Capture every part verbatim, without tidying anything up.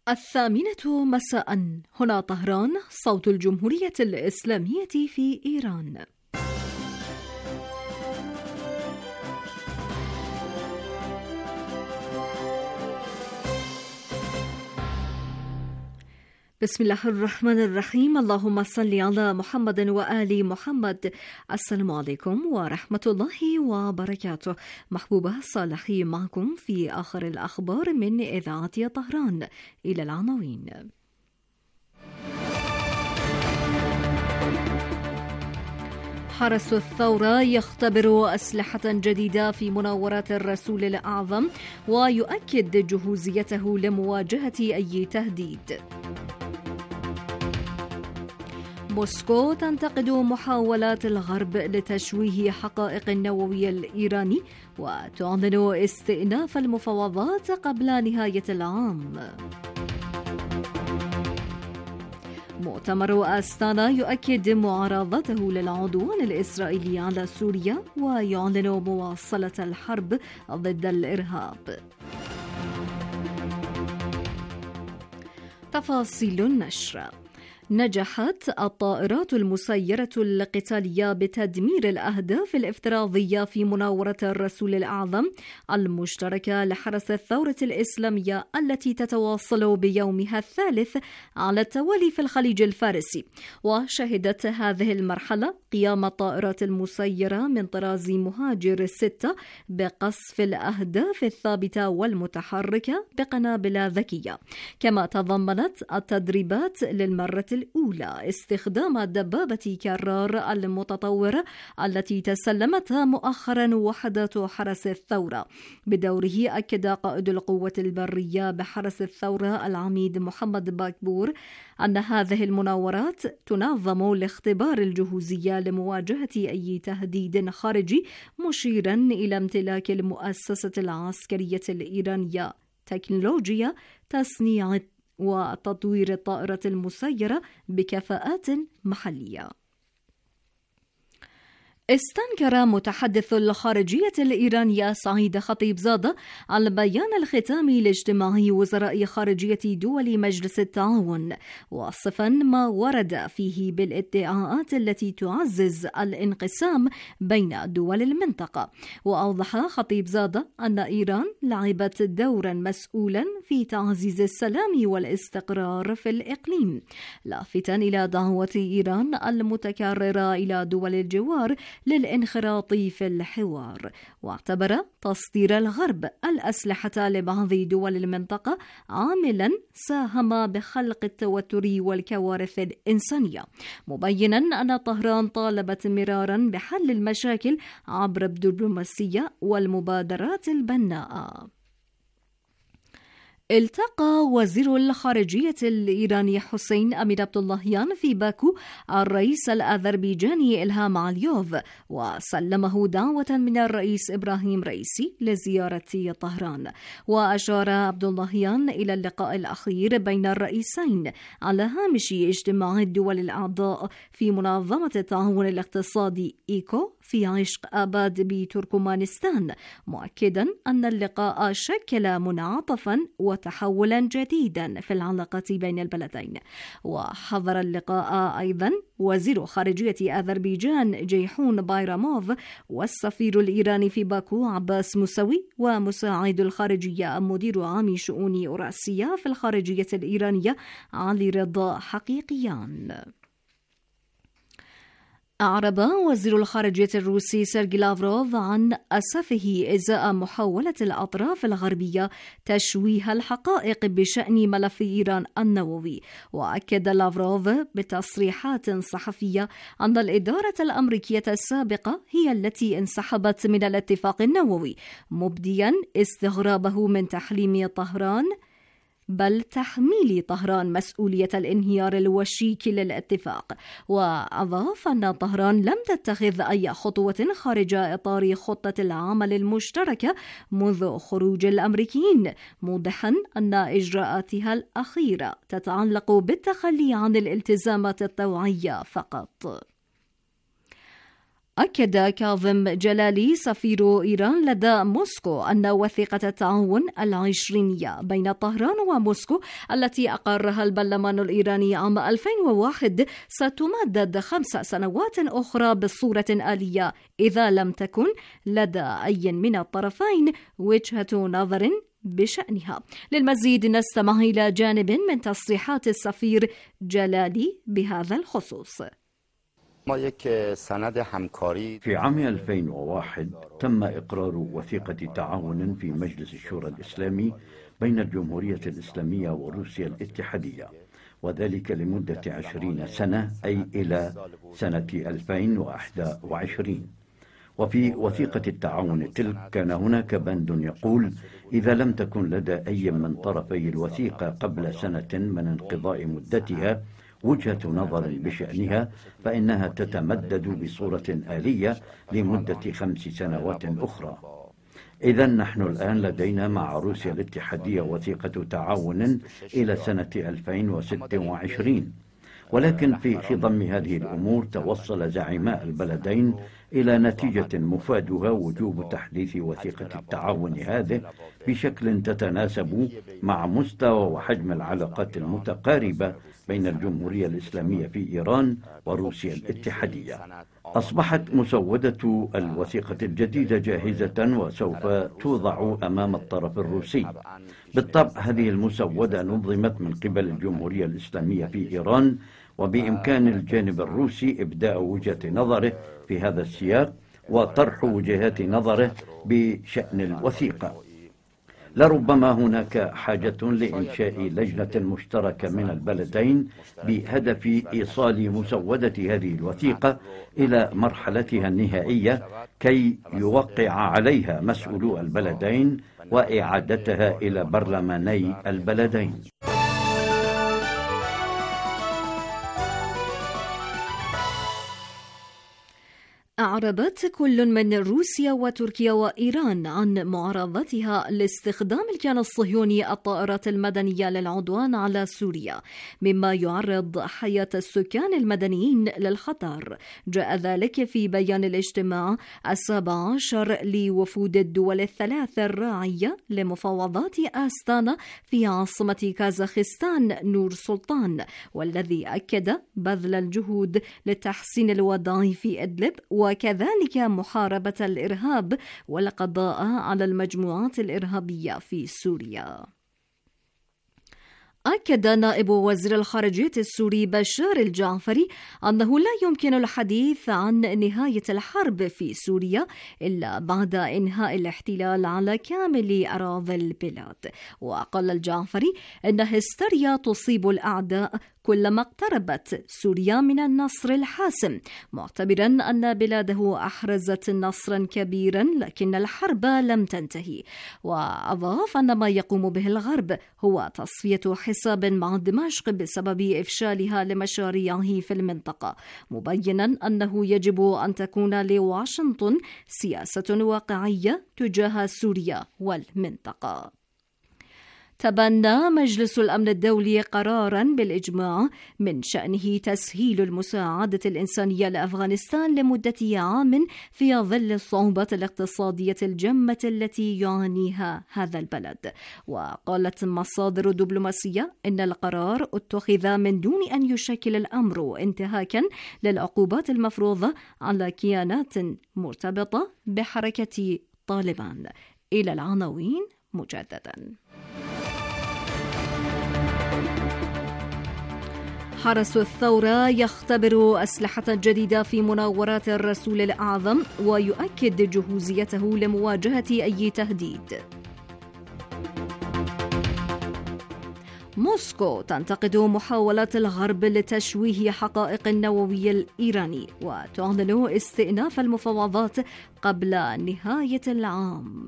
الثامنة مساء. هنا طهران، صوت الجمهورية الإسلامية في إيران. بسم الله الرحمن الرحيم. اللهم صل على محمد وآل محمد. السلام عليكم ورحمة الله وبركاته. محبوبة صالحي معكم في آخر الأخبار من إذاعة طهران. إلى العناوين. حرس الثورة يختبر أسلحة جديدة في مناورات الرسول الأعظم ويؤكد جهوزيته لمواجهة أي تهديد. موسكو تنتقد محاولات الغرب لتشويه حقائق النووي الإيراني وتعلن استئناف المفاوضات قبل نهاية العام. مؤتمر أستانا يؤكد معارضته للعدوان الإسرائيلي على سوريا ويعلن مواصلة الحرب ضد الإرهاب. تفاصيل النشر. نجحت الطائرات المسيرة القتالية بتدمير الأهداف الافتراضية في مناورة الرسول الأعظم المشتركة لحرس الثورة الإسلامية التي تتواصل بيومها الثالث على التوالي في الخليج الفارسي. وشهدت هذه المرحلة قيام الطائرات المسيرة من طراز مهاجر ستة بقصف الأهداف الثابتة والمتحركة بقنابل ذكية. كما تضمنت التدريبات للمرة الأولى استخدام دبابة كرار المتطورة التي تسلمتها مؤخرا وحدات حرس الثورة. بدوره أكد قائد القوة البرية بحرس الثورة العميد محمد باكبور أن هذه المناورات تنظم لاختبار الجهوزية لمواجهة أي تهديد خارجي، مشيرا إلى امتلاك المؤسسة العسكرية الإيرانية تكنولوجيا تصنيع وتطوير الطائرة المسيرة بكفاءات محلية. استنكر متحدث الخارجية الإيرانية سعيد خطيبزادة البيان الختامي لاجتماع وزراء خارجية دول مجلس التعاون، واصفا ما ورد فيه بالادعاءات التي تعزز الانقسام بين دول المنطقة. وأوضح خطيبزادة أن إيران لعبت دورا مسؤولا في تعزيز السلام والاستقرار في الإقليم، لافتا إلى دعوة إيران المتكررة إلى دول الجوار للانخراط في الحوار. واعتبر تصدير الغرب الأسلحة لبعض دول المنطقة عاملا ساهم بخلق التوتر والكوارث الإنسانية، مبينا أن طهران طالبت مرارا بحل المشاكل عبر الدبلوماسية والمبادرات البناءة. التقى وزير الخارجية الإيراني حسين أمير عبداللهيان في باكو الرئيس الأذربيجاني إلهام عليوف، وسلمه دعوة من الرئيس إبراهيم رئيسي لزيارة طهران. وأشار عبداللهيان إلى اللقاء الأخير بين الرئيسين على هامش اجتماع الدول الأعضاء في منظمة التعاون الاقتصادي إيكو في عشق آباد بتركمانستان، مؤكدا أن اللقاء شكل منعطفا وتحولا جديدا في العلاقات بين البلدين. وحضر اللقاء أيضا وزير خارجية أذربيجان جيحون بايراموف والسفير الإيراني في باكو عباس موسوي ومساعد الخارجية مدير عام شؤون أوراسيا في الخارجية الإيرانية علي رضا حقيقيان. أعرب وزير الخارجية الروسي سيرجي لافروف عن أسفه إزاء محاولة الأطراف الغربية تشويه الحقائق بشأن ملف إيران النووي. وأكد لافروف بتصريحات صحفية أن الإدارة الأمريكية السابقة هي التي انسحبت من الاتفاق النووي، مبديا استغرابه من تحليم طهران بل تحميل طهران مسؤولية الانهيار الوشيك للاتفاق. وأضاف أن طهران لم تتخذ أي خطوة خارج إطار خطة العمل المشتركة منذ خروج الأمريكيين، موضحا أن إجراءاتها الأخيرة تتعلق بالتخلي عن الالتزامات الطوعية فقط. أكد كاظم جلالي سفير إيران لدى موسكو أن وثيقة التعاون العشرينية بين طهران وموسكو التي أقرها البرلمان الإيراني عام ألفين وواحد ستمدد خمس سنوات أخرى بصورة آلية إذا لم تكن لدى أي من الطرفين وجهة نظر بشأنها. للمزيد نستمع إلى جانب من تصريحات السفير جلالي بهذا الخصوص. في عام ألفين وواحد تم إقرار وثيقة تعاون في مجلس الشورى الإسلامي بين الجمهورية الإسلامية وروسيا الاتحادية، وذلك لمدة عشرين سنة أي إلى سنة ألفين وواحد وعشرين. وفي وثيقة التعاون تلك كان هناك بند يقول: إذا لم تكن لدى أي من طرفي الوثيقة قبل سنة من انقضاء مدتها وجهة نظر بشأنها فإنها تتمدد بصورة آلية لمدة خمس سنوات أخرى. إذا نحن الآن لدينا مع روسيا الاتحادية وثيقة تعاون إلى سنة ألفين وستة وعشرين، ولكن في خضم هذه الأمور توصل زعيماء البلدين إلى نتيجة مفادها وجوب تحديث وثيقة التعاون هذه بشكل تتناسب مع مستوى وحجم العلاقات المتقاربة بين الجمهورية الإسلامية في إيران وروسيا الاتحادية. أصبحت مسودة الوثيقة الجديدة جاهزة وسوف توضع أمام الطرف الروسي. بالطبع هذه المسودة نظمت من قبل الجمهورية الإسلامية في إيران، وبإمكان الجانب الروسي إبداء وجهة نظره في هذا السياق وطرح وجهات نظره بشأن الوثيقة. لربما هناك حاجة لإنشاء لجنة مشتركة من البلدين بهدف إيصال مسودة هذه الوثيقة إلى مرحلتها النهائية كي يوقع عليها مسؤولو البلدين وإعادتها إلى برلماني البلدين. أعربت كل من روسيا وتركيا وإيران عن معارضتها لاستخدام الكيان الصهيوني الطائرات المدنية للعدوان على سوريا، مما يعرض حياة السكان المدنيين للخطر. جاء ذلك في بيان الاجتماع السابع عشر لوفود الدول الثلاث الراعية لمفاوضات آستانا في عاصمة كازاخستان نور سلطان، والذي أكد بذل الجهود لتحسين الوضع في إدلب وكذلك محاربة الإرهاب والقضاء على المجموعات الإرهابية في سوريا. أكد نائب وزير الخارجية السوري بشار الجعفري أنه لا يمكن الحديث عن نهاية الحرب في سوريا إلا بعد إنهاء الاحتلال على كامل أراضي البلاد. وقال الجعفري إن هستيريا تصيب الأعداء كلما اقتربت سوريا من النصر الحاسم، معتبرا أن بلاده أحرزت نصرا كبيرا لكن الحرب لم تنتهي. وأضاف أن ما يقوم به الغرب هو تصفية حساب مع دمشق بسبب إفشالها لمشاريعه في المنطقة، مبينا أنه يجب أن تكون لواشنطن سياسة واقعية تجاه سوريا والمنطقة. تبنى مجلس الأمن الدولي قراراً بالإجماع من شأنه تسهيل المساعدة الإنسانية لأفغانستان لمدة عام في ظل الصعوبات الاقتصادية الجمة التي يعانيها هذا البلد. وقالت مصادر دبلوماسية إن القرار اتخذ من دون أن يشكل الأمر انتهاكاً للعقوبات المفروضة على كيانات مرتبطة بحركة طالبان. إلى العناوين مجدداً. حرس الثورة يختبر أسلحة جديدة في مناورات الرسول الأعظم ويؤكد جهوزيته لمواجهة أي تهديد. موسكو تنتقد محاولات الغرب لتشويه حقائق النووي الإيراني وتعلن استئناف المفاوضات قبل نهاية العام.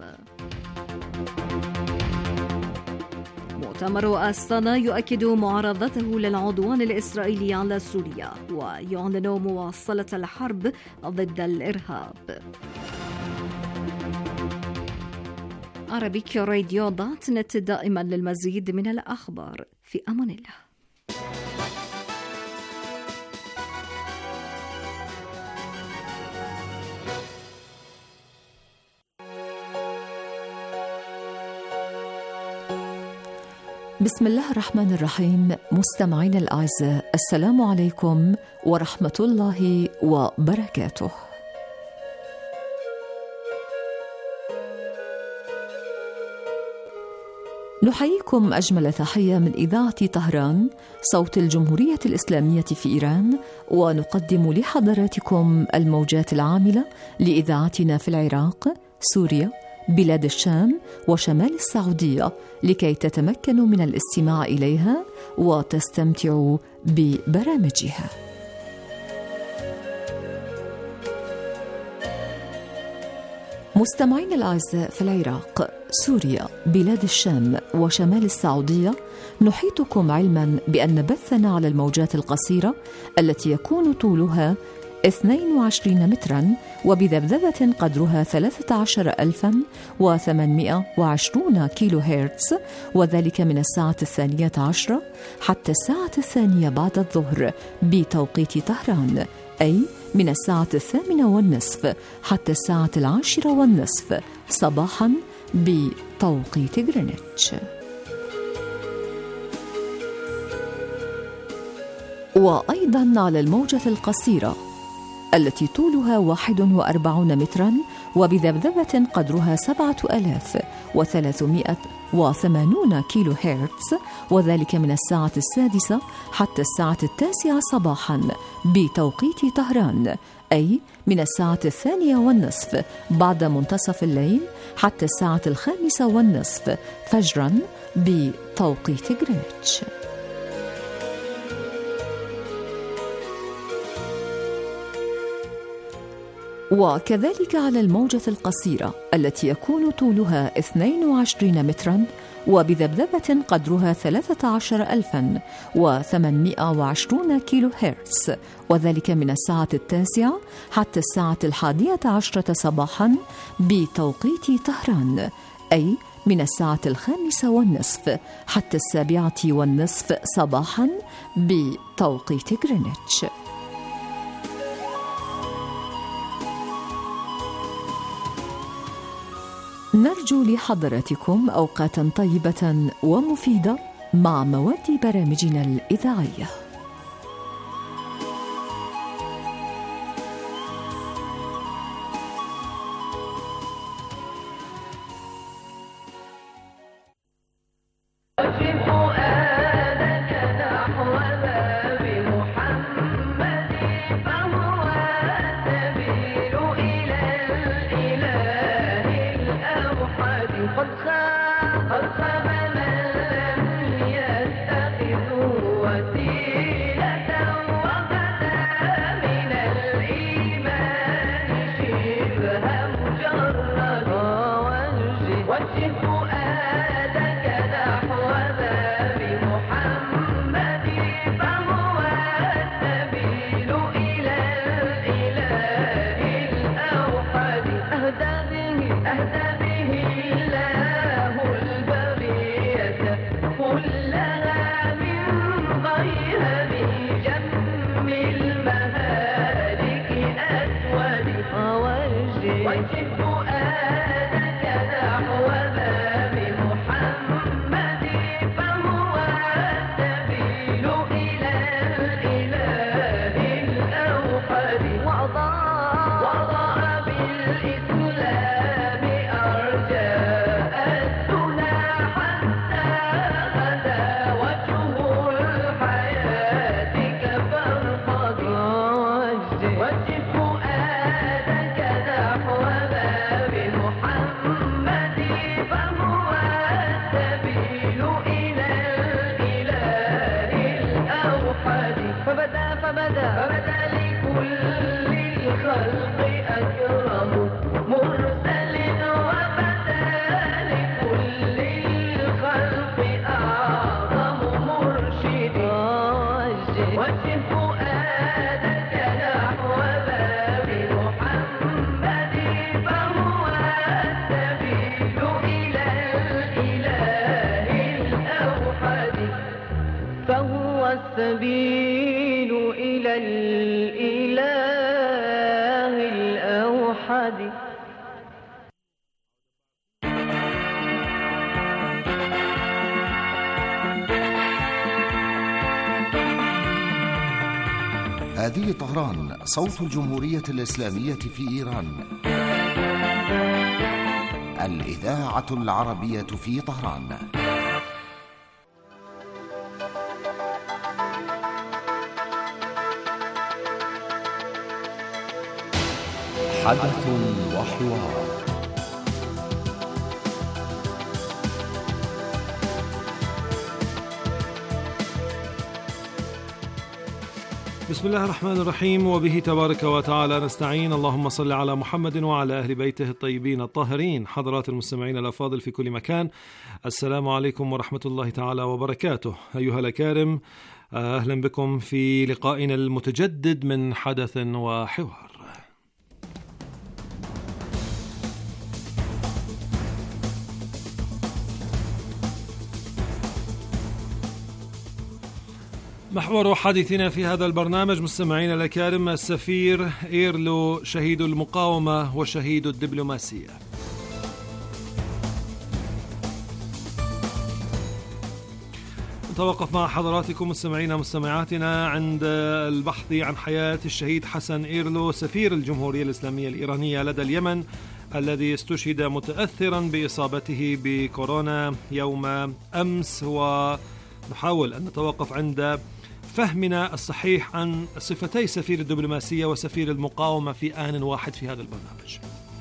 مؤتمر آستانا يؤكد معارضته للعدوان الإسرائيلي على سوريا ويعلن مواصلة الحرب ضد الإرهاب. عربيك راديو دوت نت دائما للمزيد من الأخبار. في أمان الله. بسم الله الرحمن الرحيم. مستمعين الأعزاء، السلام عليكم ورحمة الله وبركاته. نحييكم أجمل تحية من إذاعة طهران صوت الجمهورية الإسلامية في إيران، ونقدم لحضراتكم الموجات العاملة لإذاعتنا في العراق، سوريا، بلاد الشام وشمال السعودية، لكي تتمكنوا من الاستماع إليها وتستمتعوا ببرامجها. مستمعين الأعزاء، في العراق، سوريا، بلاد الشام وشمال السعودية نحيطكم علما بأن بثنا على الموجات القصيرة التي يكون طولها اثنين وعشرين مترا وبذبذبة قدرها ثلاثة عشر ألفا وثمانمائة وعشرين كيلو هرتز، وذلك من الساعة الثانية عشرة حتى الساعة الثانية بعد الظهر بتوقيت طهران، أي من الساعة الثامنة والنصف حتى الساعة العاشرة والنصف صباحا بتوقيت غرينتش. وأيضا على الموجة القصيرة التي طولها واحد وأربعون مترا وبذبذبة قدرها سبعة آلاف وثلاثمائة وثمانون كيلو هرتز، وذلك من الساعة السادسة حتى الساعة التاسعة صباحا بتوقيت طهران، أي من الساعة الثانية والنصف بعد منتصف الليل حتى الساعة الخامسة والنصف فجرا بتوقيت غرينتش. وكذلك على الموجة القصيرة التي يكون طولها اثنين وعشرين مترا وبذبذبة قدرها ثلاثة عشر ألفا وثمانمائة وعشرين كيلو هرتز، وذلك من الساعة التاسعة حتى الساعة الحادية عشرة صباحا بتوقيت طهران، أي من الساعة الخامسة والنصف حتى السابعة والنصف صباحا بتوقيت غرينتش. نرجو لحضراتكم أوقاتا طيبة ومفيدة مع مواد برامجنا الإذاعية. السبيل إلى الإله الأوحد. هذه طهران، صوت الجمهورية الإسلامية في إيران. الإذاعة العربية في طهران. حدث وحوار. بسم الله الرحمن الرحيم، وبه تبارك وتعالى نستعين. اللهم صل على محمد وعلى أهل بيته الطيبين الطاهرين. حضرات المستمعين الأفاضل في كل مكان، السلام عليكم ورحمة الله تعالى وبركاته. أيها الأكارم، أهلا بكم في لقائنا المتجدد من حدث وحوار. محور حديثنا في هذا البرنامج مستمعين الأكارم السفير إيرلو، شهيد المقاومة وشهيد الدبلوماسية. نتوقف مع حضراتكم مستمعين مستمعاتنا عند البحث عن حياة الشهيد حسن إيرلو، سفير الجمهورية الإسلامية الإيرانية لدى اليمن، الذي استشهد متأثرا بإصابته بكورونا يوم أمس. ونحاول أن نتوقف عند فهمنا الصحيح عن صفتي سفير الدبلوماسية وسفير المقاومة في آن واحد في هذا البرنامج.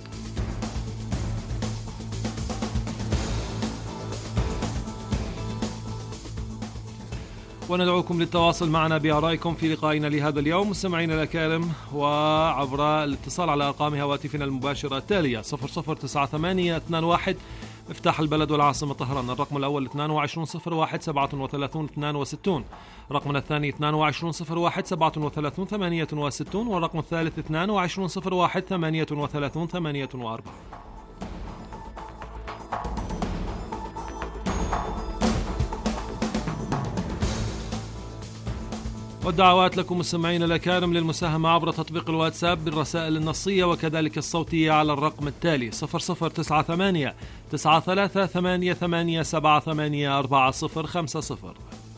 وندعوكم للتواصل معنا بآرائكم في لقائنا لهذا اليوم مستمعين الأكارم، وعبر الاتصال على أرقام هواتفنا المباشرة التالية: صفر صفر تسعة ثمانية اثنان واحد مفتاح البلد والعاصمة طهران، الرقم الأول اثنين وعشرين صفر واحد سبعة وثلاثين اثنين وستين، رقمنا الثاني اثنين وعشرين صفر واحد سبعة وثلاثين ثمانية وستين، والرقم الثالث اثنين وعشرين صفر واحد ثمانية وثلاثين ثمانية وأربعين. والدعوات لكم مستمعين الأكارم للمساهمة عبر تطبيق الواتساب بالرسائل النصية وكذلك الصوتية على الرقم التالي: صفر صفر تسعة ثمانية تسعة ثلاثة ثمانية ثمانية سبعة ثمانية أربعة صفر خمسة صفر.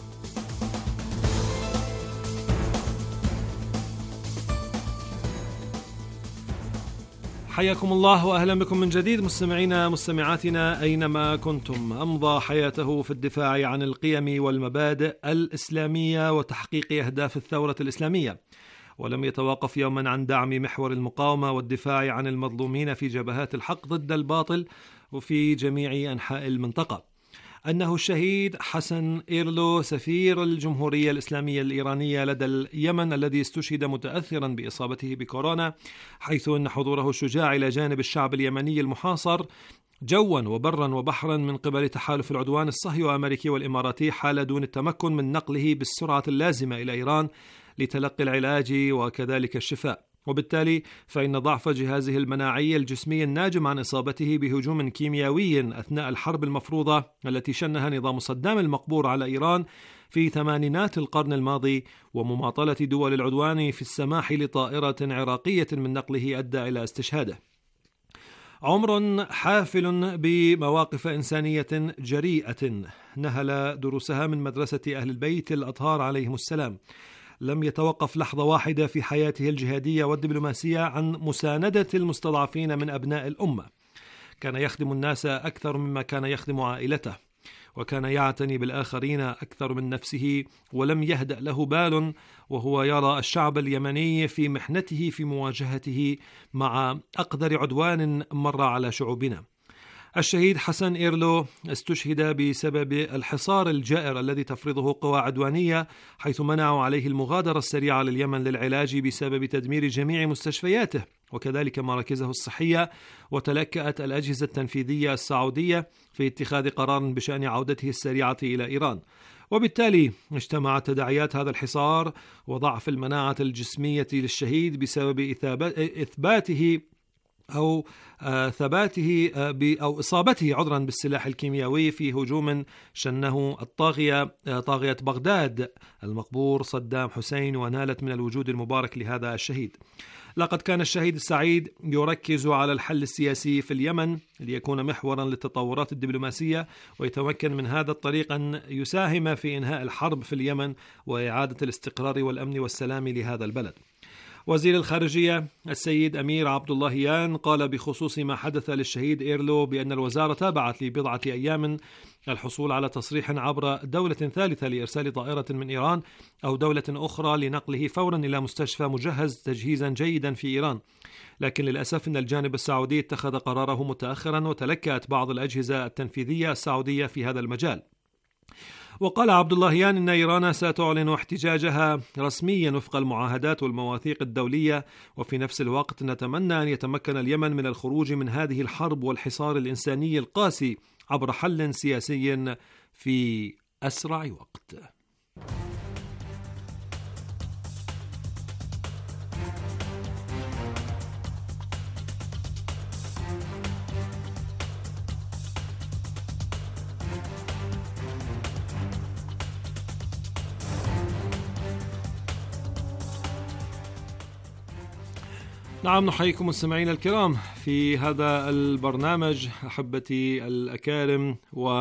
حياكم الله وأهلا بكم من جديد مستمعينا مستمعاتنا أينما كنتم. أمضى حياته في الدفاع عن القيم والمبادئ الإسلامية وتحقيق أهداف الثورة الإسلامية، ولم يتوقف يوما عن دعم محور المقاومة والدفاع عن المظلومين في جبهات الحق ضد الباطل وفي جميع أنحاء المنطقة. أنه الشهيد حسن إيرلو، سفير الجمهورية الإسلامية الإيرانية لدى اليمن، الذي استشهد متأثرا بإصابته بكورونا، حيث أن حضوره الشجاع إلى جانب الشعب اليمني المحاصر جوا وبرا وبحرا من قبل تحالف العدوان الصهيوني الأمريكي والإماراتي حال دون التمكن من نقله بالسرعة اللازمة إلى إيران لتلقي العلاج وكذلك الشفاء. وبالتالي فإن ضعف جهازه المناعي الجسمي الناجم عن إصابته بهجوم كيميائي أثناء الحرب المفروضة التي شنها نظام صدام المقبور على إيران في ثمانينات القرن الماضي، ومماطلة دول العدوان في السماح لطائرة عراقية من نقله أدى إلى استشهاده. عمر حافل بمواقف إنسانية جريئة نهل دروسها من مدرسة أهل البيت الأطهار عليهم السلام. لم يتوقف لحظة واحدة في حياته الجهادية والدبلوماسية عن مساندة المستضعفين من أبناء الأمة. كان يخدم الناس أكثر مما كان يخدم عائلته، وكان يعتني بالآخرين أكثر من نفسه، ولم يهدأ له بال وهو يرى الشعب اليمني في محنته في مواجهته مع أقدر عدوان مر على شعوبنا. الشهيد حسن إيرلو استشهد بسبب الحصار الجائر الذي تفرضه قوى عدوانية، حيث منعوا عليه المغادرة السريعة لليمن للعلاج بسبب تدمير جميع مستشفياته وكذلك مراكزه الصحية، وتلكأت الأجهزة التنفيذية السعودية في اتخاذ قرار بشأن عودته السريعة إلى إيران. وبالتالي اجتمعت تداعيات هذا الحصار وضعف المناعة الجسمية للشهيد بسبب إثباته أو آه ثباته آه أو إصابته عذرا بالسلاح الكيميائي في هجوم شنه الطاغية آه طاغية بغداد المقبور صدام حسين، ونالت من الوجود المبارك لهذا الشهيد. لقد كان الشهيد السعيد يركز على الحل السياسي في اليمن ليكون محورا للتطورات الدبلوماسية، ويتمكن من هذا الطريق أن يساهم في إنهاء الحرب في اليمن وإعادة الاستقرار والأمن والسلام لهذا البلد. وزير الخارجية السيد أمير عبد اللهيان قال بخصوص ما حدث للشهيد إيرلو بأن الوزارة تابعت لبضعة أيام الحصول على تصريح عبر دولة ثالثة لإرسال طائرة من إيران أو دولة أخرى لنقله فورا إلى مستشفى مجهز تجهيزا جيدا في إيران، لكن للأسف أن الجانب السعودي اتخذ قراره متأخرا وتلكأت بعض الأجهزة التنفيذية السعودية في هذا المجال. وقال عبد اللهيان إن إيران ستعلن احتجاجها رسميا وفق المعاهدات والمواثيق الدولية، وفي نفس الوقت نتمنى أن يتمكن اليمن من الخروج من هذه الحرب والحصار الإنساني القاسي عبر حل سياسي في أسرع وقت. نعم، نحييكم مستمعينا الكرام في هذا البرنامج أحبتي الأكارم،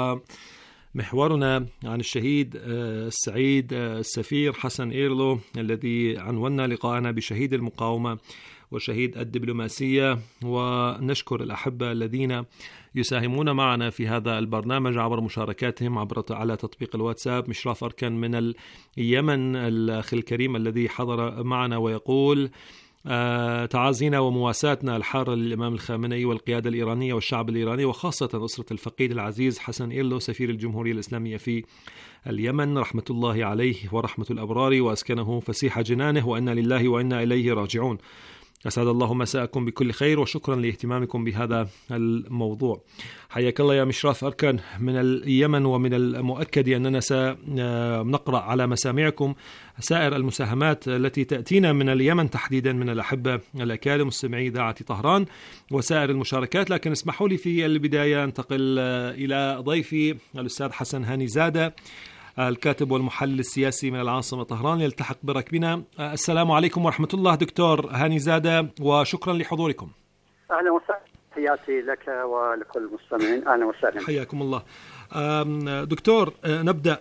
ومحورنا عن الشهيد السعيد السفير حسن إيرلو الذي عنونا لقاءنا بشهيد المقاومة وشهيد الدبلوماسية. ونشكر الأحبة الذين يساهمون معنا في هذا البرنامج عبر مشاركاتهم عبر على تطبيق الواتساب. مشراف أركان من اليمن الأخ الكريم الذي حضر معنا ويقول: آه تعازينا ومواساتنا الحارة للإمام الخامنئي والقيادة الإيرانية والشعب الإيراني، وخاصة أسرة الفقيد العزيز حسن إيرلو سفير الجمهورية الإسلامية في اليمن، رحمة الله عليه ورحمة الأبرار وأسكنه فسيح جنانه، وإنا لله وإنا إليه راجعون. أسعد الله مساءكم بكل خير، وشكرا لاهتمامكم بهذا الموضوع. حياك الله يا مشراف أركان من اليمن، ومن المؤكد أننا سنقرأ على مسامعكم سائر المساهمات التي تأتينا من اليمن تحديدا من الأحبة الأكارم مستمعي إذاعة طهران وسائر المشاركات. لكن اسمحوا لي في البداية أنتقل إلى ضيفي الأستاذ حسن هاني زادة الكاتب والمحلل السياسي من العاصمة طهران يلتحق بركبنا. السلام عليكم ورحمة الله دكتور هاني زادة، وشكرا لحضوركم. أهلا وسهلا، تحياتي لك ولكل المستمعين، أهلا وسهلا. حياكم الله. دكتور، نبدأ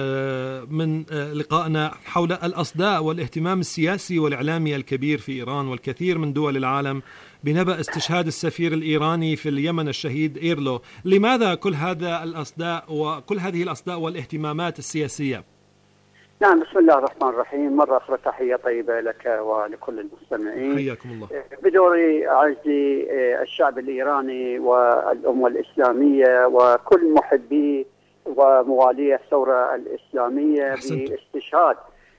من لقائنا حول الأصداء والاهتمام السياسي والإعلامي الكبير في إيران والكثير من دول العالم بنبأ استشهاد السفير الإيراني في اليمن الشهيد إيرلو. لماذا كل هذا الأصداء وكل هذه الأصداء والاهتمامات السياسية؟ نعم، بسم الله الرحمن الرحيم. مرة أخرى تحية طيبة لك ولكل المستمعين. حياكم الله. بدوري أعزي الشعب الإيراني والأمة الإسلامية وكل محبي وموالي الثورة الإسلامية أحسنت. باستشهاد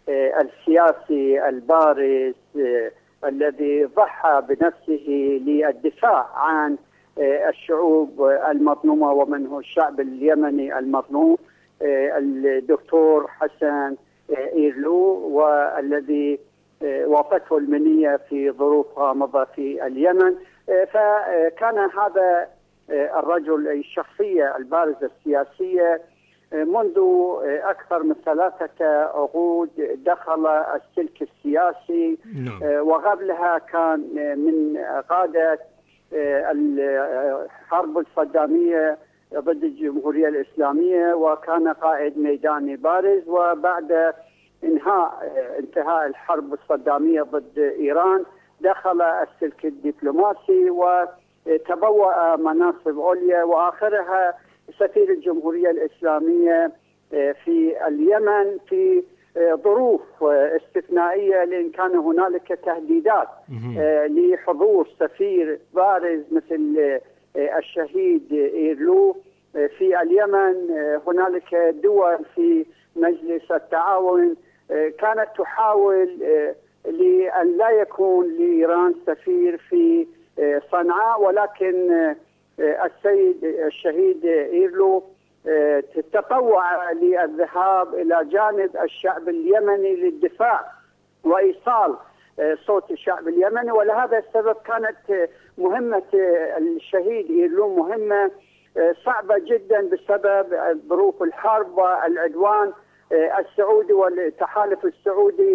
السياسي البارز الذي ضحى بنفسه للدفاع عن الشعوب المظلومة ومنه الشعب اليمني المظلوم، الدكتور حسن إيرلو، والذي وافته المنية في ظروف غامضة في اليمن. فكان هذا الرجل الشخصية البارزة السياسية منذ أكثر من ثلاثة عقود دخل السلك السياسي. نعم. وقبلها كان من قادة الحرب الصدامية ضد الجمهورية الإسلامية، وكان قائد ميداني بارز. وبعد انهاء انتهاء الحرب الصدامية ضد إيران دخل السلك الدبلوماسي وتبوأ مناصب عليا، وآخرها سفير الجمهورية الإسلامية في اليمن في ظروف استثنائية، لأن كان هنالك تهديدات لحضور سفير بارز مثل الشهيد إيرلو في اليمن. هنالك دول في مجلس التعاون كانت تحاول لأن لا يكون لإيران سفير في صنعاء، ولكن السيد الشهيد إيرلو تطوع للذهاب إلى جانب الشعب اليمني للدفاع وإيصال صوت الشعب اليمني. ولهذا السبب كانت مهمة الشهيد إيرلو مهمة صعبة جدا بسبب ظروف الحرب والعدوان السعودي والتحالف السعودي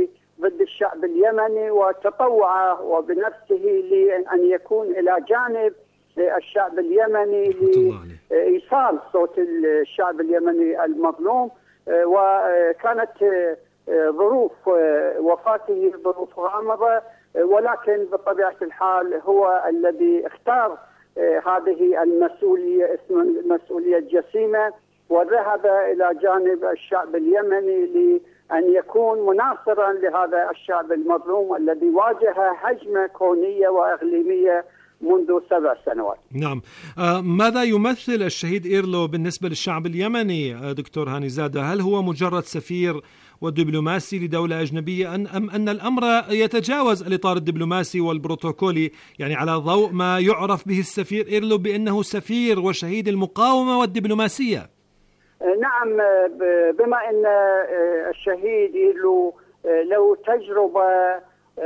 ضد الشعب اليمني، وتطوع وبنفسه لأن يكون إلى جانب الشعب اليمني لإيصال صوت الشعب اليمني المظلوم. وكانت ظروف وفاته ظروف غامضة، ولكن بطبيعة الحال هو الذي اختار هذه المسؤولية، اسم المسؤولية الجسيمة، وذهب إلى جانب الشعب اليمني لأن يكون مناصرا لهذا الشعب المظلوم الذي واجه هجمة كونية وإقليمية منذ سبع سنوات. نعم. آه ماذا يمثل الشهيد إيرلو بالنسبة للشعب اليمني آه دكتور هاني زادة؟ هل هو مجرد سفير ودبلوماسي لدولة أجنبية أم أن الأمر يتجاوز الإطار الدبلوماسي والبروتوكولي، يعني على ضوء ما يعرف به السفير إيرلو بأنه سفير وشهيد المقاومة والدبلوماسية؟ نعم، بما أن الشهيد إيرلو له تجربة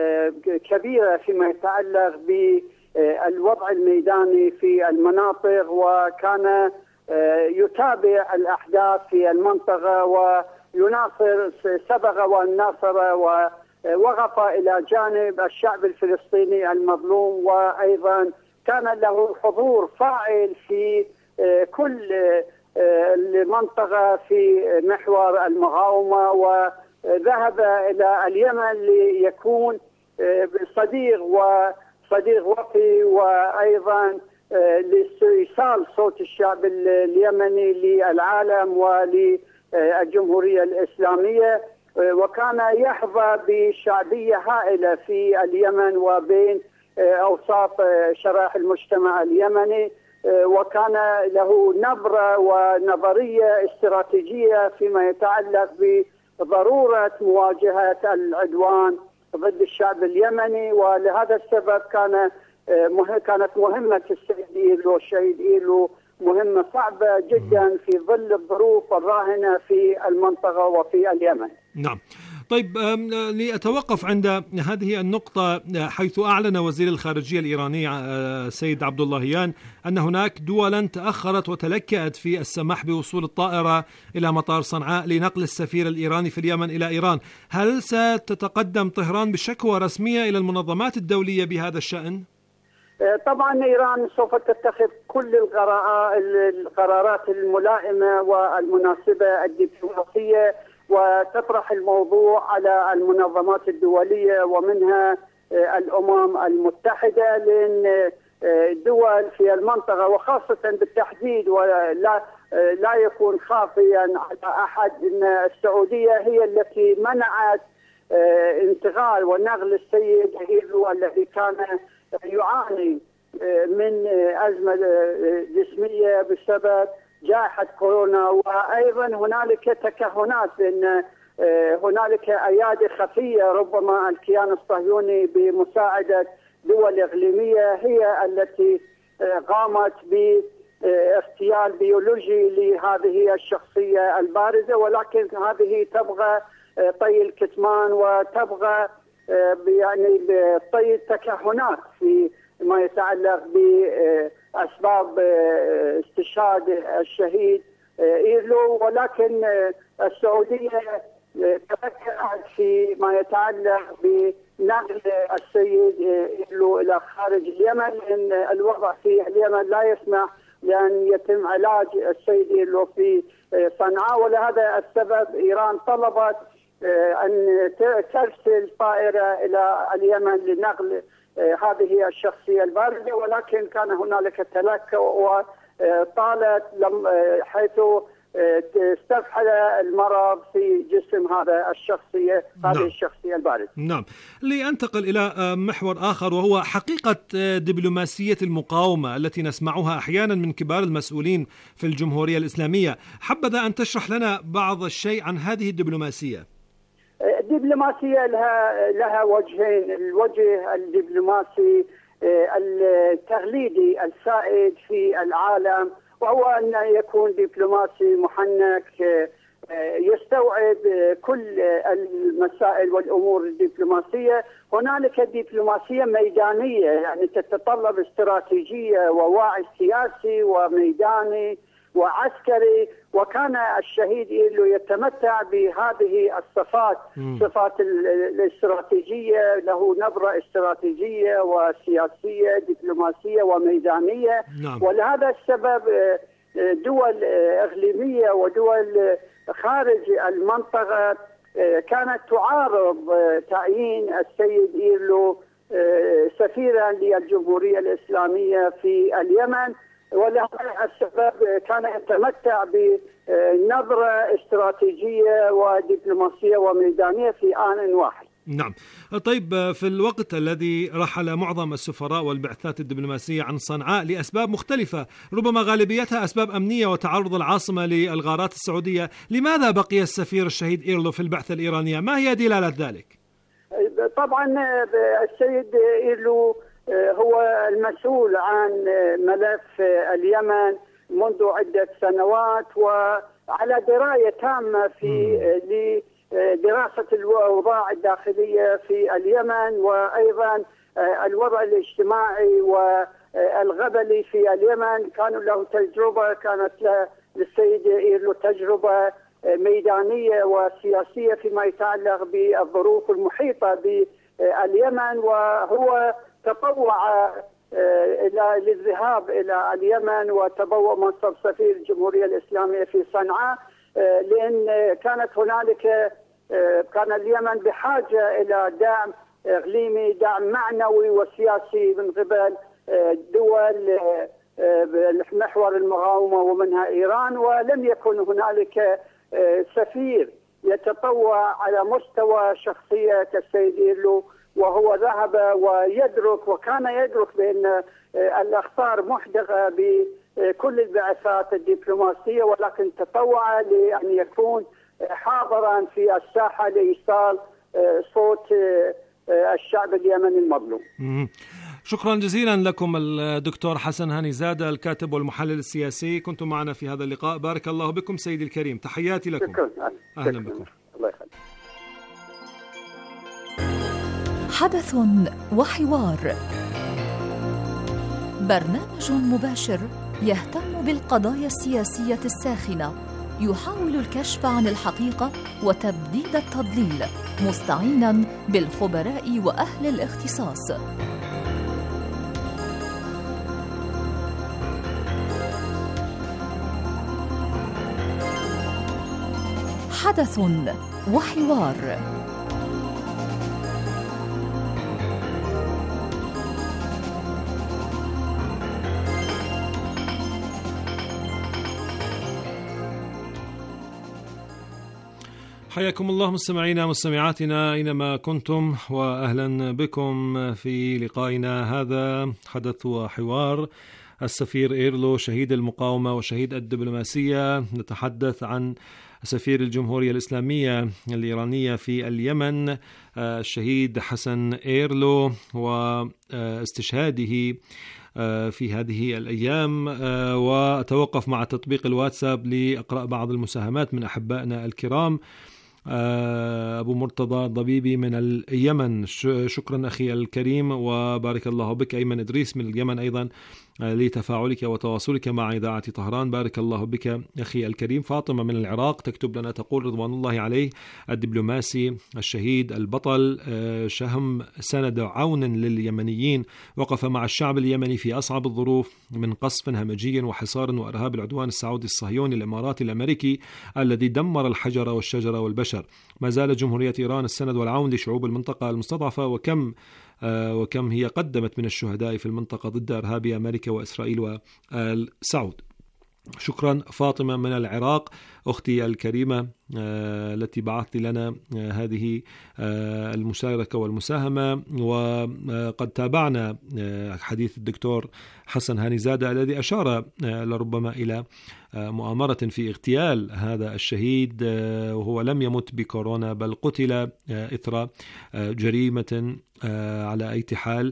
كبيرة فيما يتعلق بالوضع الميداني في المناطق، وكان يتابع الأحداث في المنطقة ويناصر سبق وناصر ووقف إلى جانب الشعب الفلسطيني المظلوم، وأيضا كان له حضور فاعل في كل المنطقة في محور المقاومة، وذهب إلى اليمن ليكون صديق وصديق وفي، وأيضا لإيصال صوت الشعب اليمني للعالم وللجمهورية الإسلامية. وكان يحظى بشعبية هائلة في اليمن وبين أوساط شرائح المجتمع اليمني، وكان له نبرة ونظرية استراتيجية فيما يتعلق بضرورة مواجهة العدوان ضد الشعب اليمني. ولهذا السبب كان كانت مهمة السيد إيرلو الشهيد إيرلو مهمة صعبة جدا في ظل الظروف الراهنة في المنطقة وفي اليمن. نعم. طيب، لأتوقف عند هذه النقطة، حيث أعلن وزير الخارجية الإيراني سيد عبد اللهيان أن هناك دولا تأخرت وتلكأت في السماح بوصول الطائرة إلى مطار صنعاء لنقل السفير الإيراني في اليمن إلى إيران. هل ستتقدم طهران بشكوى رسمية إلى المنظمات الدولية بهذا الشأن؟ طبعا إيران سوف تتخذ كل القرارات الملائمة والمناسبة الدبلوماسية، وتطرح الموضوع على المنظمات الدولية ومنها الأمم المتحدة، لأن الدول في المنطقة وخاصة بالتحديد ولا لا يكون خافيا على أحد أن السعودية هي التي منعت انتقال ونقل السيد إيرلو الذي كان يعاني من أزمة جسمية بسبب جائحة كورونا. وأيضا هنالك تكهنات بأن هنالك أيادي خفية ربما الكيان الصهيوني بمساعدة دول إقليمية هي التي قامت باغتيال بيولوجي لهذه الشخصية البارزة، ولكن هذه تبغى طي الكتمان وتبغى يعني طي التكهنات في ما يتعلق بأسباب استشهاد الشهيد إيرلو. ولكن السعودية تفكرت في ما يتعلق بنقل السيد إيرلو إلى خارج اليمن، لأن الوضع في اليمن لا يسمح لأن يتم علاج السيد إيرلو في صنعاء. ولهذا السبب إيران طلبت أن ترسل طائرة إلى اليمن لنقل هذه الشخصية البارزة، ولكن كان هنالك تلكؤ وطالت حيث استفحل المرض في جسم هذا الشخصية هذه نعم. الشخصية البارزة. نعم. لأنتقل إلى محور آخر، وهو حقيقة دبلوماسية المقاومة التي نسمعها أحيانا من كبار المسؤولين في الجمهورية الإسلامية. حبذا أن تشرح لنا بعض الشيء عن هذه الدبلوماسية. الدبلوماسية لها لها وجهين، الوجه الدبلوماسي التقليدي السائد في العالم، وهو أن يكون دبلوماسي محنك يستوعب كل المسائل والأمور الدبلوماسية. هنالك دبلوماسية ميدانية يعني تتطلب استراتيجية ووعي سياسي وميداني وعسكري، وكان الشهيد إيرلو يتمتع بهذه الصفات، صفات الاستراتيجية، له نظرة استراتيجية وسياسية دبلوماسية وميدانية. نعم. ولهذا السبب دول إقليمية ودول خارج المنطقة كانت تعارض تعيين السيد إيرلو سفيرا للجمهورية الإسلامية في اليمن، ولهذا السبب كان يتمتع بنظرة استراتيجية ودبلوماسية وميدانية في آن واحد. نعم. طيب، في الوقت الذي رحل معظم السفراء والبعثات الدبلوماسية عن صنعاء لأسباب مختلفة، ربما غالبيتها أسباب أمنية وتعرض العاصمة للغارات السعودية، لماذا بقي السفير الشهيد إيرلو في البعثة الإيرانية؟ ما هي دلالة ذلك؟ طبعا السيد إيرلو هو المسؤول عن ملف اليمن منذ عدة سنوات، وعلى دراية تامة في لدراسة الأوضاع الداخلية في اليمن، وأيضا الوضع الاجتماعي والغبلي في اليمن. كانوا له تجربة، كانت للسيد إيرلو تجربة ميدانية وسياسية فيما يتعلق بالظروف المحيطة باليمن، وهو تطوع إلى للذهاب إلى اليمن وتبوأ منصب سفير الجمهورية الإسلامية في صنعاء، لأن كانت هنالك كان اليمن بحاجة إلى دعم إقليمي، دعم معنوي وسياسي من قبل دول محور المقاومة ومنها إيران، ولم يكن هنالك سفير يتطوع على مستوى شخصية السيد إيرلو، وهو ذهب ويدرك وكان يدرك بأن الأخطار محدقة بكل البعثات الدبلوماسية، ولكن تطوع لأن يكون حاضرا في الساحة لإيصال صوت الشعب اليمني المظلوم. شكرا جزيلا لكم الدكتور حسن هاني زادة، الكاتب والمحلل السياسي، كنتم معنا في هذا اللقاء. بارك الله بكم سيدي الكريم، تحياتي لكم. شكرا. أهلا شكرا. بكم. الله يخليك. حدث وحوار، برنامج مباشر يهتم بالقضايا السياسية الساخنة، يحاول الكشف عن الحقيقة وتبديد التضليل، مستعينا بالخبراء وأهل الاختصاص. حدث وحوار. حياكم الله مستمعينا مستمعاتنا أينما كنتم، وأهلا بكم في لقائنا هذا حدث وحوار. السفير إيرلو شهيد المقاومة وشهيد الدبلوماسية، نتحدث عن سفير الجمهورية الإسلامية الإيرانية في اليمن الشهيد حسن إيرلو واستشهاده في هذه الأيام. وأتوقف مع تطبيق الواتساب لأقرأ بعض المساهمات من أحبائنا الكرام. أبو مرتضى ضبيبي من اليمن، شكرا أخي الكريم وبارك الله بك. أيمن إدريس من اليمن أيضا لتفاعلك وتواصلك مع إذاعة طهران، بارك الله بك أخي الكريم. فاطمة من العراق تكتب لنا تقول: رضوان الله عليه الدبلوماسي الشهيد البطل، شهم سند عون لليمنيين، وقف مع الشعب اليمني في أصعب الظروف من قصف همجي وحصار وإرهاب العدوان السعودي الصهيوني الإماراتي الأمريكي الذي دمر الحجر والشجر والبشر. ما زالت جمهورية إيران السند والعون لشعوب المنطقة المستضعفة، وكم وكم هي قدمت من الشهداء في المنطقة ضد إرهاب أمريكا وإسرائيل والسعود. شكرا فاطمة من العراق أختي الكريمة التي بعثت لنا هذه المشاركة والمساهمة. وقد تابعنا حديث الدكتور حسن هاني زادة الذي أشار لربما إلى مؤامرة في اغتيال هذا الشهيد، وهو لم يمت بكورونا بل قتل إثر جريمة على أي حال.